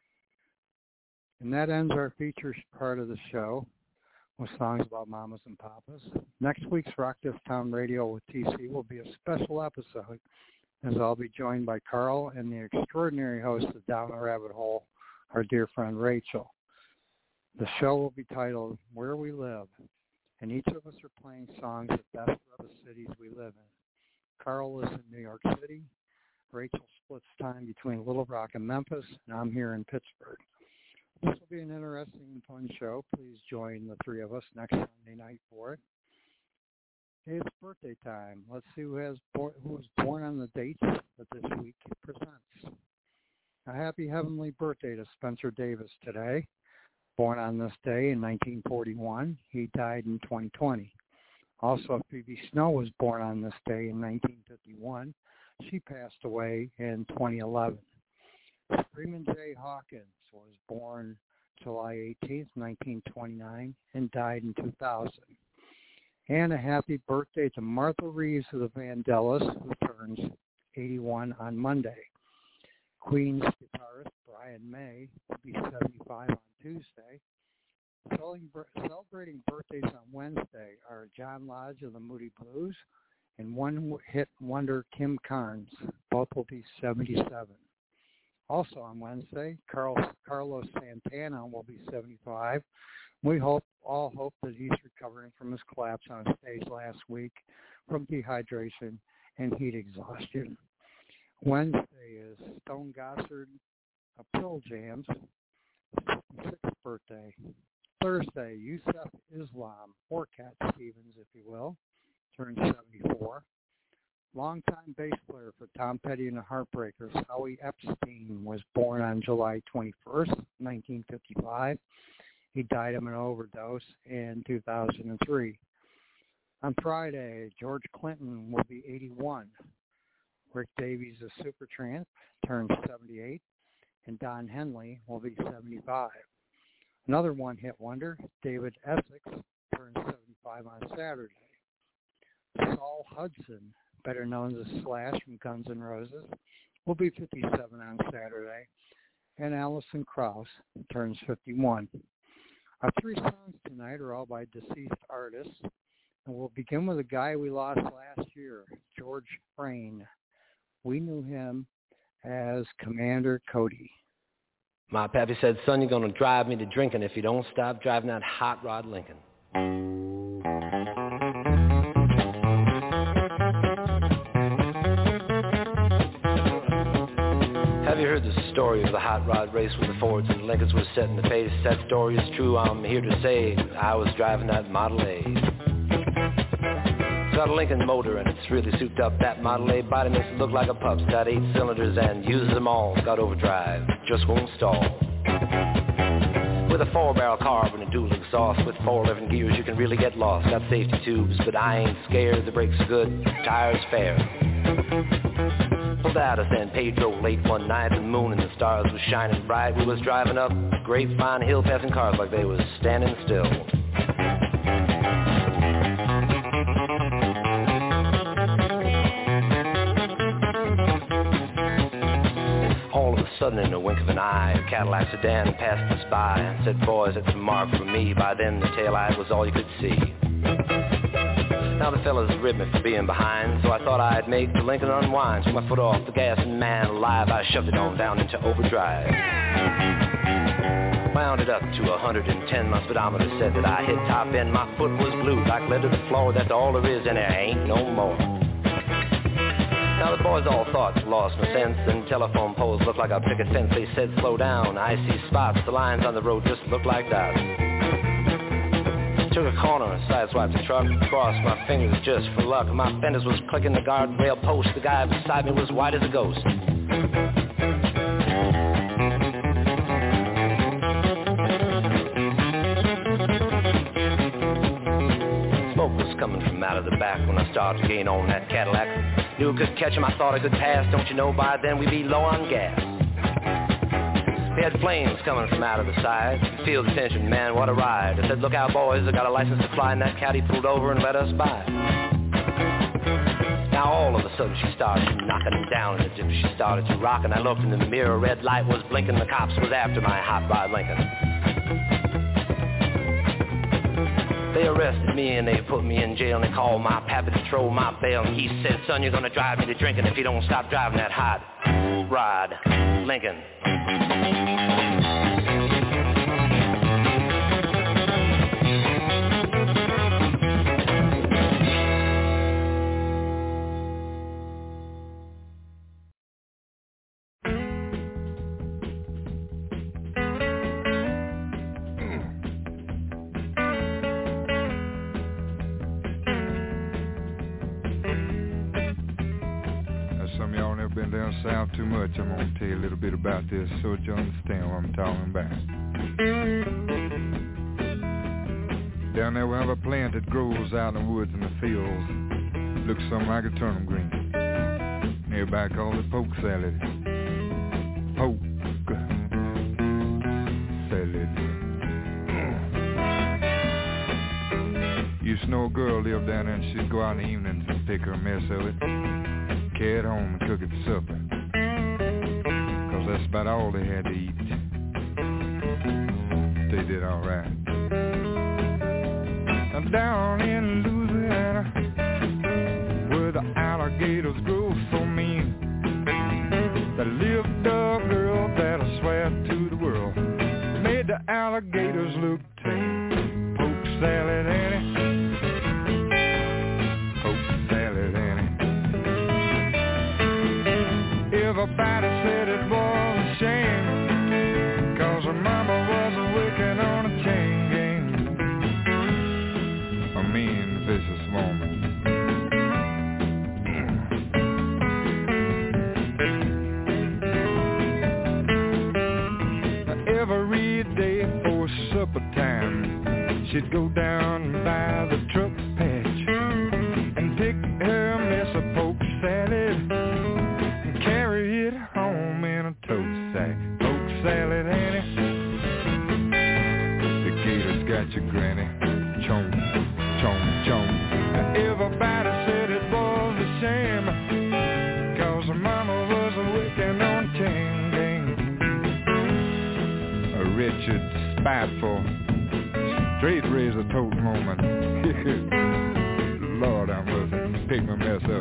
Speaker 3: And that ends our feature part of the show with songs about mamas and papas. Next week's Rock This Town Radio with TC will be a special episode, as I'll be joined by Carl and the extraordinary host of Down the Rabbit Hole, our dear friend Rachel. The show will be titled Where We Live, and each of us are playing songs that best rep the cities we live in. Carl lives in New York City. Rachel splits time between Little Rock and Memphis, and I'm here in Pittsburgh. This will be an interesting and fun show. Please join the 3 of us next Sunday night for it. Hey, it's birthday time. Let's see who was born on the dates that this week presents. A happy heavenly birthday to Spencer Davis today. Born on this day in 1941. He died in 2020. Also, Phoebe Snow was born on this day in 1951. She passed away in 2011. Freeman J. Hawkins was born July 18th, 1929, and died in 2000. And a happy birthday to Martha Reeves of the Vandellas, who turns 81 on Monday. Queen's guitarist Brian May will be 75 on Tuesday. Celebrating birthdays on Wednesday are John Lodge of the Moody Blues and one-hit wonder Kim Carnes. Both will be 77. Also on Wednesday, Carlos Santana will be 75. We all hope that he's recovering from his collapse on stage last week from dehydration and heat exhaustion. Wednesday is Stone Gossard of Pearl Jam's 56th birthday. Thursday, Yusuf Islam, or Cat Stevens, if you will, turns 74. Longtime bass player for Tom Petty and the Heartbreakers, Howie Epstein, was born on July 21st, 1955. He died of an overdose in 2003. On Friday, George Clinton will be 81. Rick Davies of Supertramp turns 78, and Don Henley will be 75. Another one-hit wonder, David Essex, turns 75 on Saturday. Saul Hudson, better known as Slash from Guns N' Roses, will be 57 on Saturday. and Allison Krauss turns 51. Our 3 songs tonight are all by deceased artists, and we'll begin with a guy we lost last year, George Frayne. We knew him as Commander Cody.
Speaker 14: My pappy said, son, you're going to drive me to drinking if you don't stop driving that hot rod Lincoln. Have you heard the story of the hot rod race where the Fords and Lincolns were setting the pace? That story is true, I'm here to say I was driving that Model A. It's got a Lincoln motor and it's really souped up. That Model A body makes it look like a pup's got 8 cylinders and uses them all. It's got overdrive, just won't stall. With a 4-barrel carb and a dual exhaust with 4 living gears, you can really get lost. Got safety tubes, but I ain't scared. The brakes are good, tires fair. Pulled out of San Pedro late one night. The moon and the stars was shining bright. We was driving up Grapevine Hill, passing cars like they was standing still. Sudden, in a wink of an eye, a Cadillac sedan passed us by and said, boys, it's a mark for me. By then, the taillight was all you could see. Now the fellas ribbed me for being behind, so I thought I'd make the Lincoln unwind. Took my foot off the gas and man alive, I shoved it on down into overdrive. Wound it up to 110, my speedometer said that I hit top end. My foot was blue, like lead to the floor, that's all there is and there ain't no more. Now the boys all thought lost my sense, and telephone poles looked like a picket fence. They said slow down, I see spots, the lines on the road just look like dots. Took a corner, sideswiped the truck, crossed my fingers just for luck. My fenders was clicking the guardrail post, the guy beside me was white as a ghost. Smoke was coming from out of the back when I started to gain on that Cadillac. Knew I could catch him, I thought I could pass. Don't you know by then we'd be low on gas. We had flames coming from out of the side. You feel the tension, man, what a ride. I said, look out boys, I got a license to fly. And that caddy pulled over and let us by. Now all of a sudden she started knocking down in the dip. She started to rock and I looked in the mirror. Red light was blinking, the cops was after my hot rod Lincoln. They arrested me and they put me in jail and they called my pappy to throw my bail. And he said, son, you're gonna drive me to drinking if you don't stop driving that hot rod Lincoln.
Speaker 15: Been down south too much. I'm going to tell you a little bit about this so that you understand what I'm talking about. Down there we have a plant that grows out in the woods and the fields. Looks something like a turnip green. Everybody calls it poke salad. Poke salad. Used to know a girl lived down there and she'd go out in the evenings and pick her a mess of it. Carry it home and cook it for supper, 'cause that's about all they had to eat. They did all right. Now down in Louisiana, where the alligators grow so mean, there lived a girl that I swear to the world made the alligators look tame. Poke salad, Annie. Everybody said it was a shame, 'cause her mama was a wicked on a chain gang. A mean, vicious woman. Every day for supper time, she'd go down by the truck patch and pick her a mess of poke salad. Carry it home in a tote sack. Poke salad, Annie. The gators got your granny. Chomp, chomp, chomp. Now everybody said it was a shame, 'cause her mama was a wicked on chain gang. spiteful, straight razor toting woman. Lord, I must pick my mess up.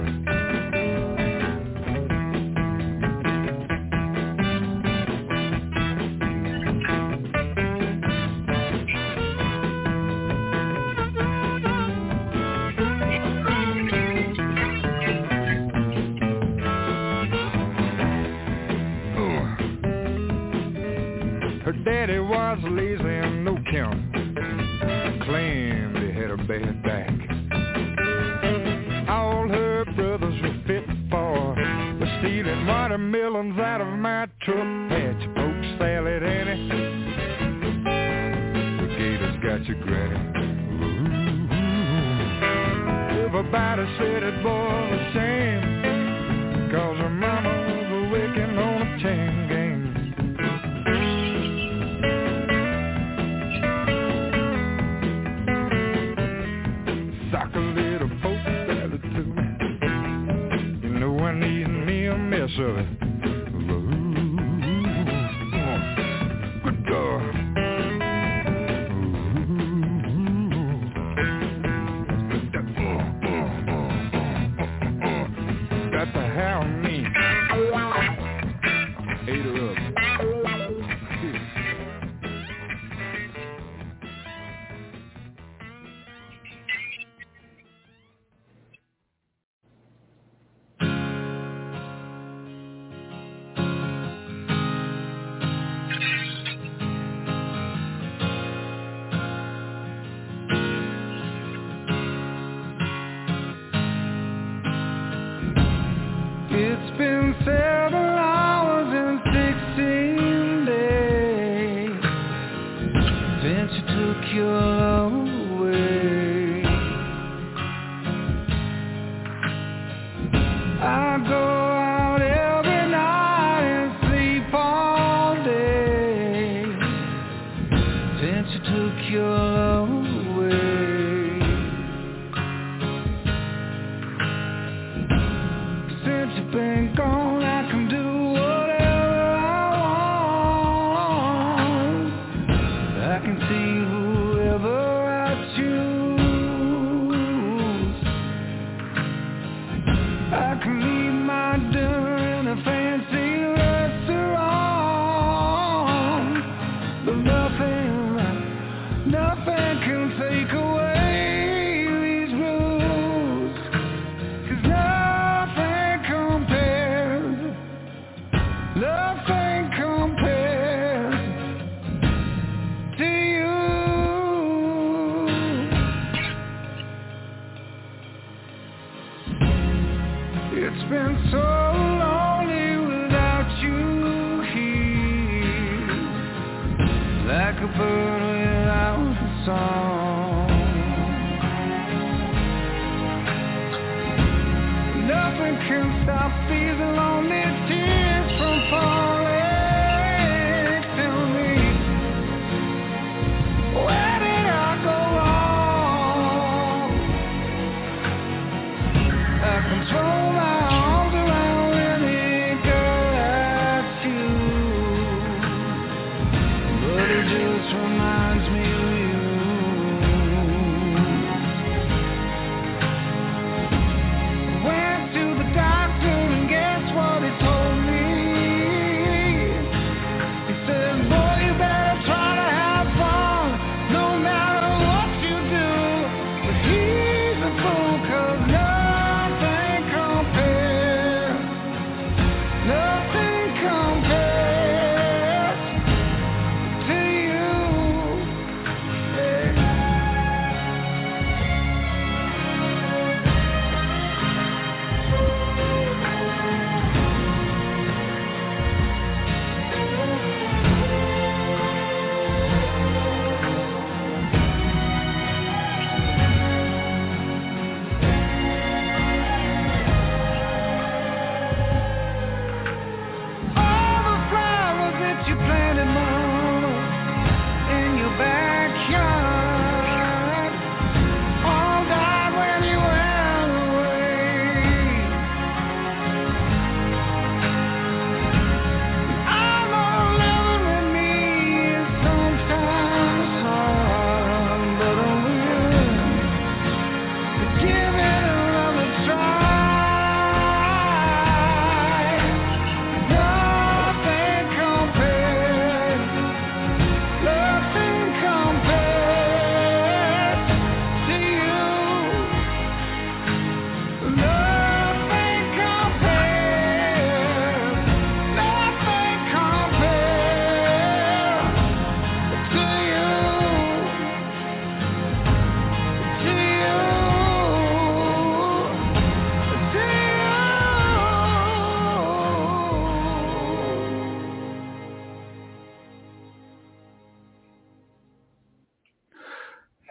Speaker 15: Her daddy was lazy and no count, claimed he had a bad back. All her brothers were fit for was stealing watermelons out of my truck patch. Poke salad, Annie, the gators got your granny. Ooh. Everybody said it was a shame, 'cause her mama was working on a chain gang. Of it. Good God. Got to have me. Ate her up. It's been 7 hours and 16 days since you took your love away. I go out every night and sleep all day since you took your love away. Since you've been gone, I can do whatever I want. I can see whoever I choose. I can leave my dinner in a fancy restaurant, but nothing can take away these rules. 'Cause nothing compares to you. It's been so lonely without you here, like a bird without a song. Nothing can stop these lonely tears from falling. Tell me, where did I go wrong? I control my arms around any girl that's you, but it just reminds me of you. Went to the doctor and guess what he told me? He said, boy, you better try to have fun, no matter what you do. But he's a fool, 'cause nothing compares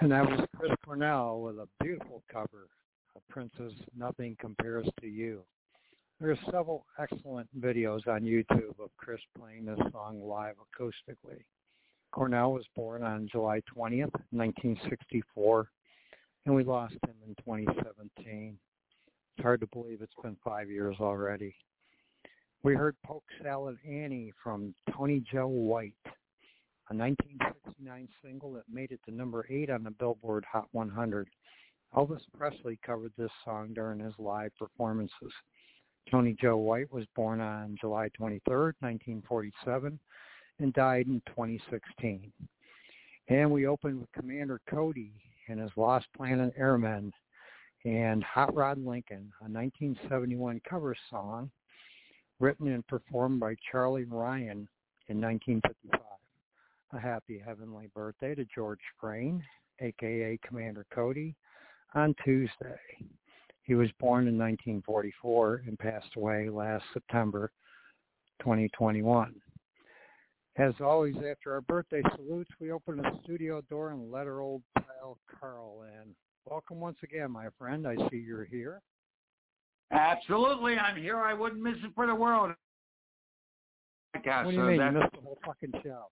Speaker 3: And that was Chris Cornell with a beautiful cover of Prince's Nothing Compares to You. There are several excellent videos on YouTube of Chris playing this song live acoustically. Cornell was born on July 20th, 1964, and we lost him in 2017. It's hard to believe it's been 5 years already. We heard Polk Salad Annie from Tony Joe White, a 1969 single that made it to number 8 on the Billboard Hot 100. Elvis Presley covered this song during his live performances. Tony Joe White was born on July 23rd, 1947, and died in 2016. And we opened with Commander Cody and his Lost Planet Airmen and Hot Rod Lincoln, a 1971 cover song written and performed by Charlie Ryan in 1955. A happy heavenly birthday to George Sprain, a.k.a. Commander Cody, on Tuesday. He was born in 1944 and passed away last September 2021. As always, after our birthday salutes, we open the studio door and let our old pal Carl in. Welcome once again, my friend. I see you're here.
Speaker 16: Absolutely. I'm here. I wouldn't miss it for the world.
Speaker 3: What do you mean? You missed the whole fucking show.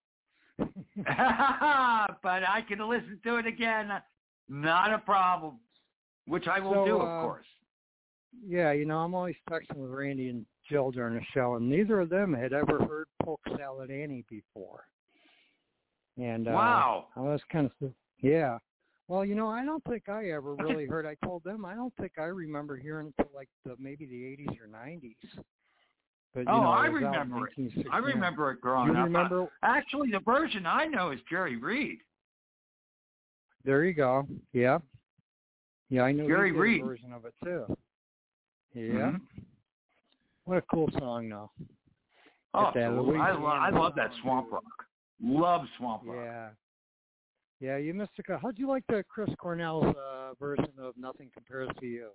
Speaker 16: But I can listen to it again. Not a problem. Which I will do, of course.
Speaker 3: Yeah, I'm always texting with Randy and Jill during the show, and neither of them had ever heard Polk Salad Annie before. And
Speaker 16: wow.
Speaker 3: I was kind of, yeah. Well, I don't think I ever really heard. I told them I don't think I remember hearing until like maybe the 80s or 90s. But,
Speaker 16: I remember it. I remember it growing up.
Speaker 3: You remember?
Speaker 16: Actually, the version I know is Jerry Reed.
Speaker 3: There you go. Yeah. Yeah, I know
Speaker 16: Jerry
Speaker 3: he did
Speaker 16: Reed
Speaker 3: a version of it too. Yeah.
Speaker 16: Mm-hmm.
Speaker 3: What a cool song, though.
Speaker 16: Oh, I love that swamp rock. Love swamp rock.
Speaker 3: Yeah. Yeah, you missed a. How'd you like the Chris Cornell's version of Nothing Compares to You?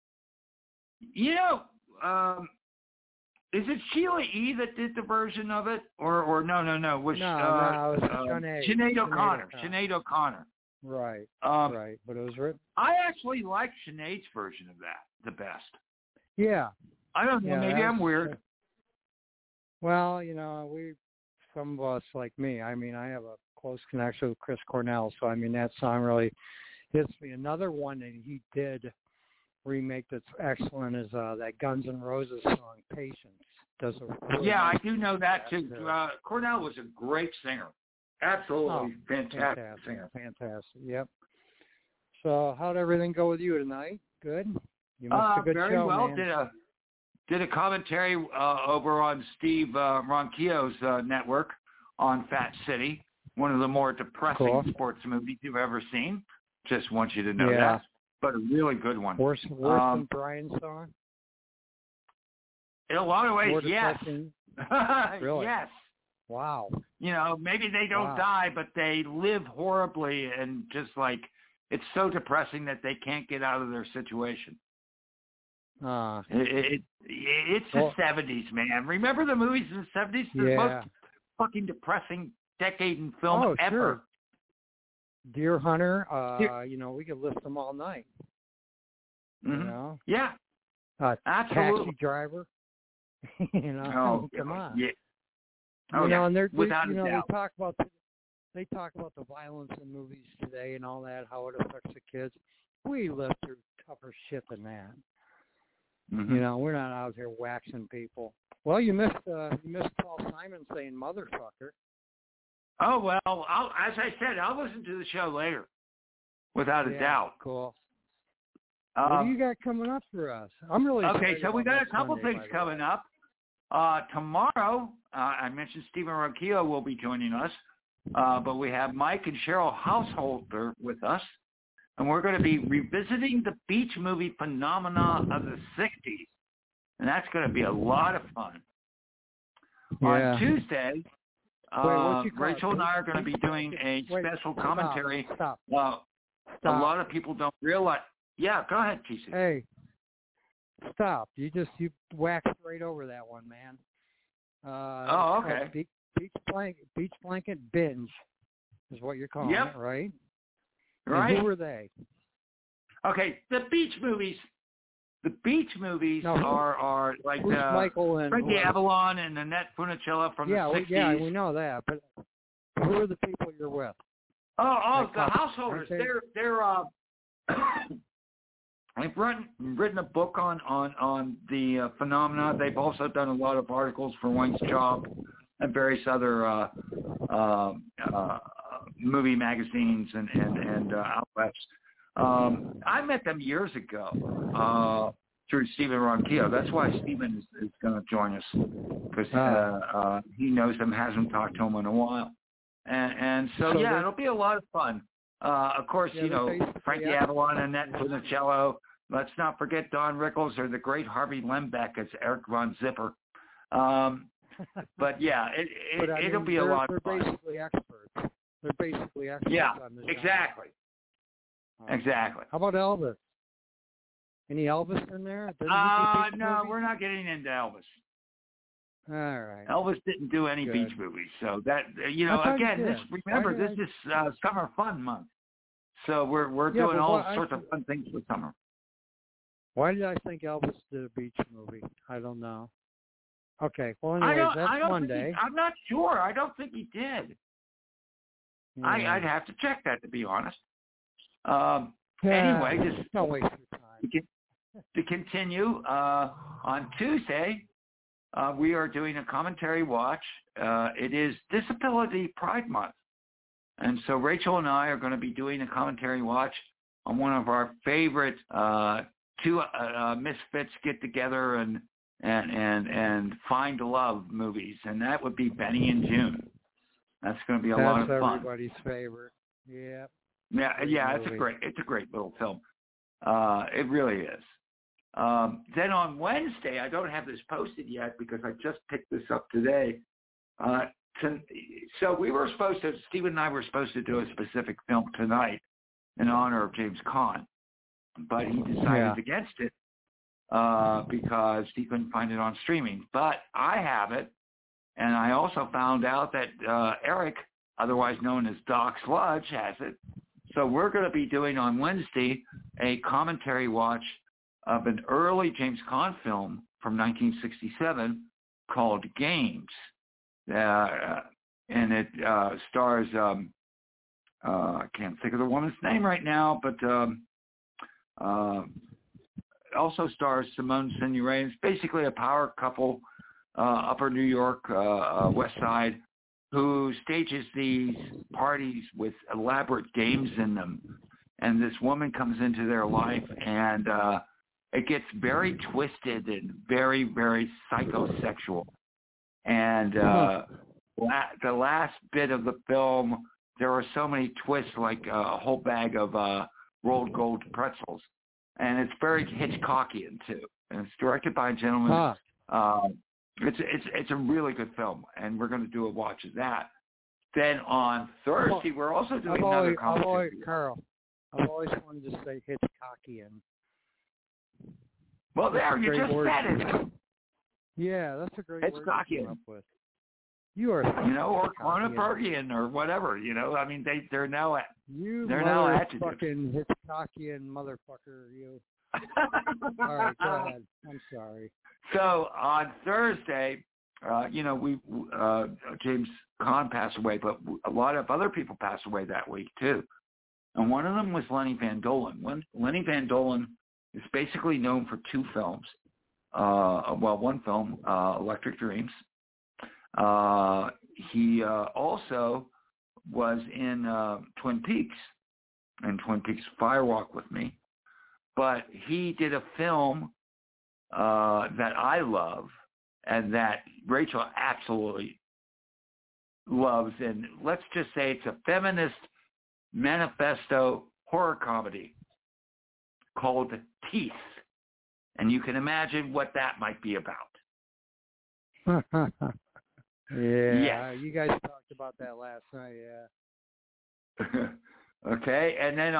Speaker 16: Is it Sheila E. that did the version of it, or no?
Speaker 3: No, it was
Speaker 16: Sinead O'Connor. Sinead O'Connor.
Speaker 3: Right. Right, but it was written.
Speaker 16: I actually like Sinead's version of that the best.
Speaker 3: Yeah.
Speaker 16: I don't know. Maybe I'm weird.
Speaker 3: Well, some of us like me. I mean, I have a close connection with Chris Cornell, so that song really hits me. Another one that he did remake that's excellent is that Guns N' Roses song, Patience. Does a really
Speaker 16: I do know that too. Cornell was a great singer. Absolutely fantastic singer.
Speaker 3: Fantastic. Yep. So how'd everything go with you tonight? Good? You missed a good
Speaker 16: very
Speaker 3: show,
Speaker 16: well.
Speaker 3: man.
Speaker 16: Did a commentary over on Steve Ronquillo's network on Fat City, one of the more depressing sports movies you've ever seen. Just want you to know that. But a really good one.
Speaker 3: Worse than Brian's song?
Speaker 16: In a lot of ways, yes.
Speaker 3: Really?
Speaker 16: Yes.
Speaker 3: Wow.
Speaker 16: Maybe they don't die, but they live horribly, and just like it's so depressing that they can't get out of their situation. It's the 70s, man. Remember the movies in the 70s? The most fucking depressing decade in film ever.
Speaker 3: Sure. Deer Hunter, we could list them all night.
Speaker 16: Mm-hmm. Yeah.
Speaker 3: Absolutely. Taxi Driver. Come on.
Speaker 16: Yeah.
Speaker 3: And they're
Speaker 16: without a doubt.
Speaker 3: they talk about the violence in movies today and all that, how it affects the kids. We lived through tougher shit than that.
Speaker 16: Mm-hmm.
Speaker 3: We're not out here waxing people. Well, you missed Paul Simon saying motherfucker.
Speaker 16: Oh, well, as I said, I'll listen to the show later, without a doubt.
Speaker 3: Cool. What do you got coming up for us? I'm really
Speaker 16: okay. So we got a couple things coming up. Tomorrow, I mentioned Stephen Ronquillo will be joining us, but we have Mike and Cheryl Householder with us, and we're going to be revisiting the beach movie phenomena of the 60s, and that's going to be a lot of fun. On Tuesday, Rachel and I are going to be doing a special commentary.
Speaker 3: Stop.
Speaker 16: A lot of people don't realize. Yeah, go ahead, TC.
Speaker 3: Hey, stop. You waxed right over that one, man.
Speaker 16: Okay.
Speaker 3: Beach blanket binge is what you're calling it, right?
Speaker 16: Right?
Speaker 3: And who were they?
Speaker 16: Okay, the beach movies. The beach movies are like
Speaker 3: Michael and
Speaker 16: Frankie Avalon and Annette Funicello from the 60s.
Speaker 3: Yeah, we know that. But who are the people you're with?
Speaker 16: Oh, the householders. They're I've written a book on the phenomena. They've also done a lot of articles for Wayne's Job and various other movie magazines and outlets. I met them years ago through Stephen Ronquillo. That's why Stephen is going to join us, because he knows him, hasn't talked to him in a while. And so it'll be a lot of fun. Of course, Frankie Avalon and Annette Funicello. Let's not forget Don Rickles or the great Harvey Lembeck as Eric Von Zipper. But yeah, it'll be a lot of fun.
Speaker 3: They're basically experts.
Speaker 16: Yeah,
Speaker 3: on this.
Speaker 16: exactly. Exactly.
Speaker 3: How about Elvis? Any Elvis in there?
Speaker 16: No, we're not getting into Elvis.
Speaker 3: All right.
Speaker 16: Elvis didn't do any beach movies, so that again, this is summer fun month, so we're doing all sorts of fun things for summer.
Speaker 3: Why did I think Elvis did a beach movie? I don't know. Okay, well, anyways, that's Monday.
Speaker 16: I'm not sure. I don't think he did. Yeah. I'd have to check that, to be honest. Anyway, just
Speaker 3: don't waste your time.
Speaker 16: To continue, on Tuesday, we are doing a commentary watch. It is Disability Pride Month. And so Rachel and I are going to be doing a commentary watch on one of our favorite two misfits get together and find love movies, and that would be Benny and June. That's going to be a lot of fun.
Speaker 3: That's everybody's favorite. Yeah.
Speaker 16: Yeah, it's a great little film. It really is. Then on Wednesday, I don't have this posted yet because I just picked this up today. So Stephen and I were supposed to do a specific film tonight in honor of James Caan, but he decided against it because he couldn't find it on streaming. But I have it, and I also found out that Eric, otherwise known as Doc Sludge, has it. So we're going to be doing on Wednesday a commentary watch of an early James Caan film from 1967 called Games. And it stars, I can't think of the woman's name right now, but also stars Simone Signoret. It's basically a power couple, Upper New York, West Side, who stages these parties with elaborate games in them. And this woman comes into their life, and it gets very twisted and very, very psychosexual. And the last bit of the film, there are so many twists, like a whole bag of rolled gold pretzels. And it's very Hitchcockian, too. And it's directed by a gentleman. It's a really good film, and we're going to do a watch of that. Then on Thursday, we're also doing another commentary.
Speaker 3: I've always wanted to say Hitchcockian.
Speaker 16: Well, there, you just said it.
Speaker 3: Yeah, that's a great word to come up with. You are,
Speaker 16: or Cronenbergian or whatever. I mean, they're now
Speaker 3: fucking Hitchcockian motherfucker. You. All right, go ahead. I'm sorry.
Speaker 16: So on Thursday, James Caan passed away, but a lot of other people passed away that week too. And one of them was Lenny Van Dolen. Lenny Van Dolen is basically known for two films. One film, Electric Dreams. He also was in Twin Peaks, and Twin Peaks Fire Walk with Me. But he did a film that I love and that Rachel absolutely loves. And let's just say it's a feminist manifesto horror comedy called Teeth. And you can imagine what that might be about.
Speaker 3: Yeah, you guys talked about that last night, yeah.
Speaker 16: Okay, and then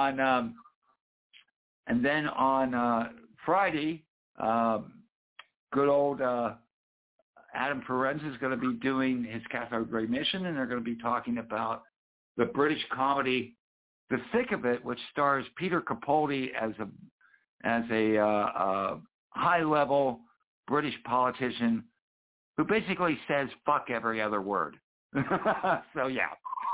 Speaker 16: on Friday, good old Adam Ferenz is going to be doing his Cathode Ray Mission, and they're going to be talking about the British comedy The Thick of It, which stars Peter Capaldi as a high-level British politician who basically says "fuck" every other word. So yeah.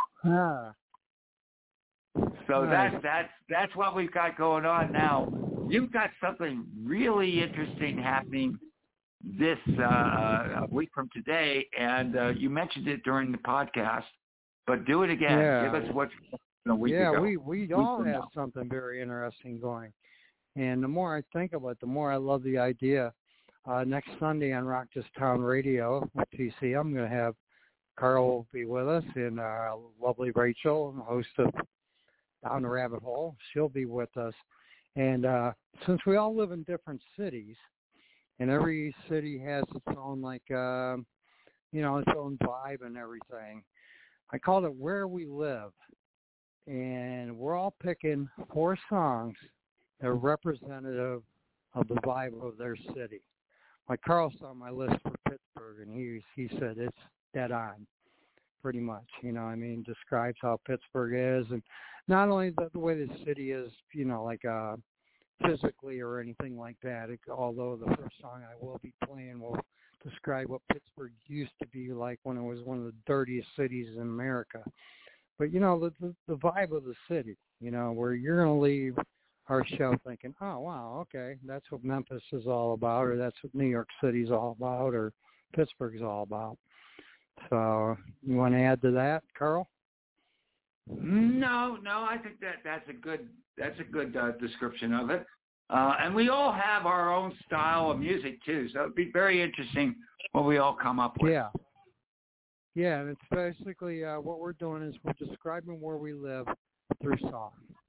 Speaker 16: So
Speaker 3: nice.
Speaker 16: that's what we've got going on now. You've got something really interesting happening this a week from today, and you mentioned it during the podcast, but do it again.
Speaker 3: Yeah.
Speaker 16: Give us what a week
Speaker 3: yeah,
Speaker 16: ago.
Speaker 3: we all have something very interesting going. And the more I think about it, the more I love the idea. Next Sunday on Rock This Town Radio with TC, I'm going to have Carl will be with us, and lovely Rachel, host of Down the Rabbit Hole. She'll be with us. And since we all live in different cities, and every city has its own, its own vibe and everything, I called it Where We Live. And we're all picking 4 songs that are representative of the vibe of their city. Like Carl saw my list for Pittsburgh, and he said it's dead on, pretty much. Describes how Pittsburgh is, and not only the way the city is, physically or anything like that. Although the first song I will be playing will describe what Pittsburgh used to be like when it was one of the dirtiest cities in America. But the vibe of the city, where you're going to leave our show thinking, oh wow, okay, that's what Memphis is all about, or that's what New York City's all about, or Pittsburgh's all about. So you want to add to that, Carl?
Speaker 16: No, I think that's a good description of it. And we all have our own style of music too, so it'd be very interesting what we all come up with.
Speaker 3: Yeah, and it's basically what we're doing is we're describing where we live through song.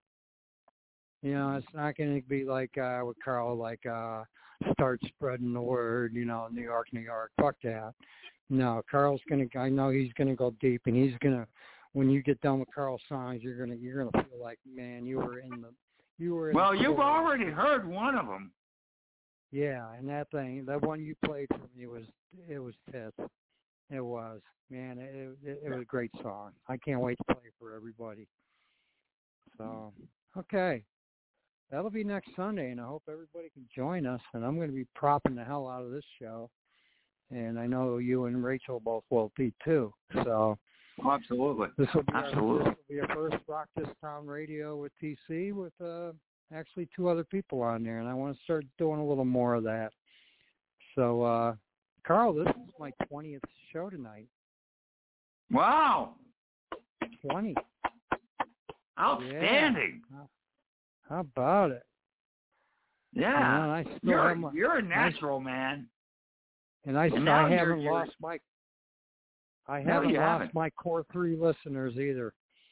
Speaker 3: It's not going to be like with Carl, start spreading the word, New York, fuck that. No, Carl's I know he's going to go deep, and he's going to, when you get done with Carl's songs, you're gonna feel like, man, you were in.
Speaker 16: Well, you've already heard one of them.
Speaker 3: Yeah, and that one you played for me was tits. It was, man. It was a great song. I can't wait to play it for everybody. So, okay, that'll be next Sunday, and I hope everybody can join us. And I'm going to be propping the hell out of this show, and I know you and Rachel both will be too. So.
Speaker 16: Oh, absolutely.
Speaker 3: This will be our first Rock This Town Radio with TC with actually 2 other people on there, and I want to start doing a little more of that. So, Carl, this is my 20th show tonight.
Speaker 16: Wow.
Speaker 3: 20.
Speaker 16: Outstanding.
Speaker 3: Yeah. How about it?
Speaker 16: Yeah. You're a natural, man.
Speaker 3: And I haven't lost my... I haven't lost my core 3 listeners either.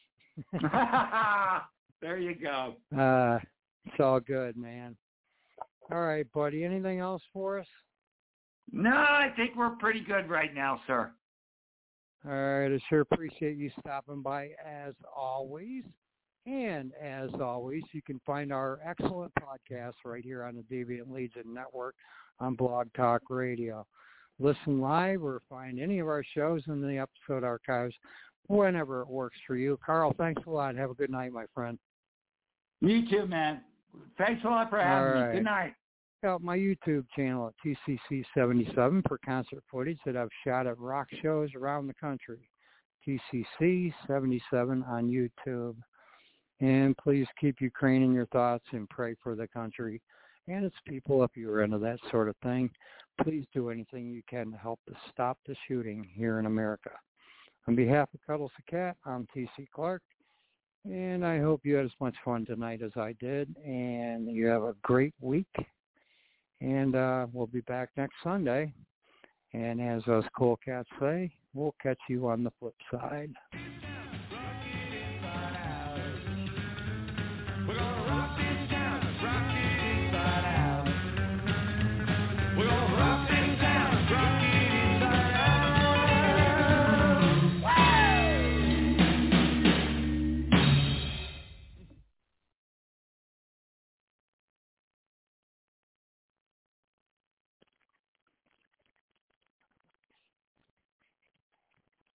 Speaker 16: There you go.
Speaker 3: It's all good, man. All right, buddy. Anything else for us?
Speaker 16: No, I think we're pretty good right now, sir.
Speaker 3: All right. I sure appreciate you stopping by as always. And as always, you can find our excellent podcast right here on the Deviant Legion Network on Blog Talk Radio. Listen live or find any of our shows in the episode archives whenever it works for you. Carl, thanks a lot. Have a good night, my friend.
Speaker 16: You too, man. Thanks a lot for having me. Good night.
Speaker 3: Check out my YouTube channel at TCC77 for concert footage that I've shot at rock shows around the country. TCC77 on YouTube. And please keep Ukraine in your thoughts and pray for the country and its people if you're into that sort of thing. Please do anything you can to help to stop the shooting here in America. On behalf of Cuddles the Cat, I'm T.C. Clark, and I hope you had as much fun tonight as I did, and you have a great week. And we'll be back next Sunday. And as those cool cats say, we'll catch you on the flip side.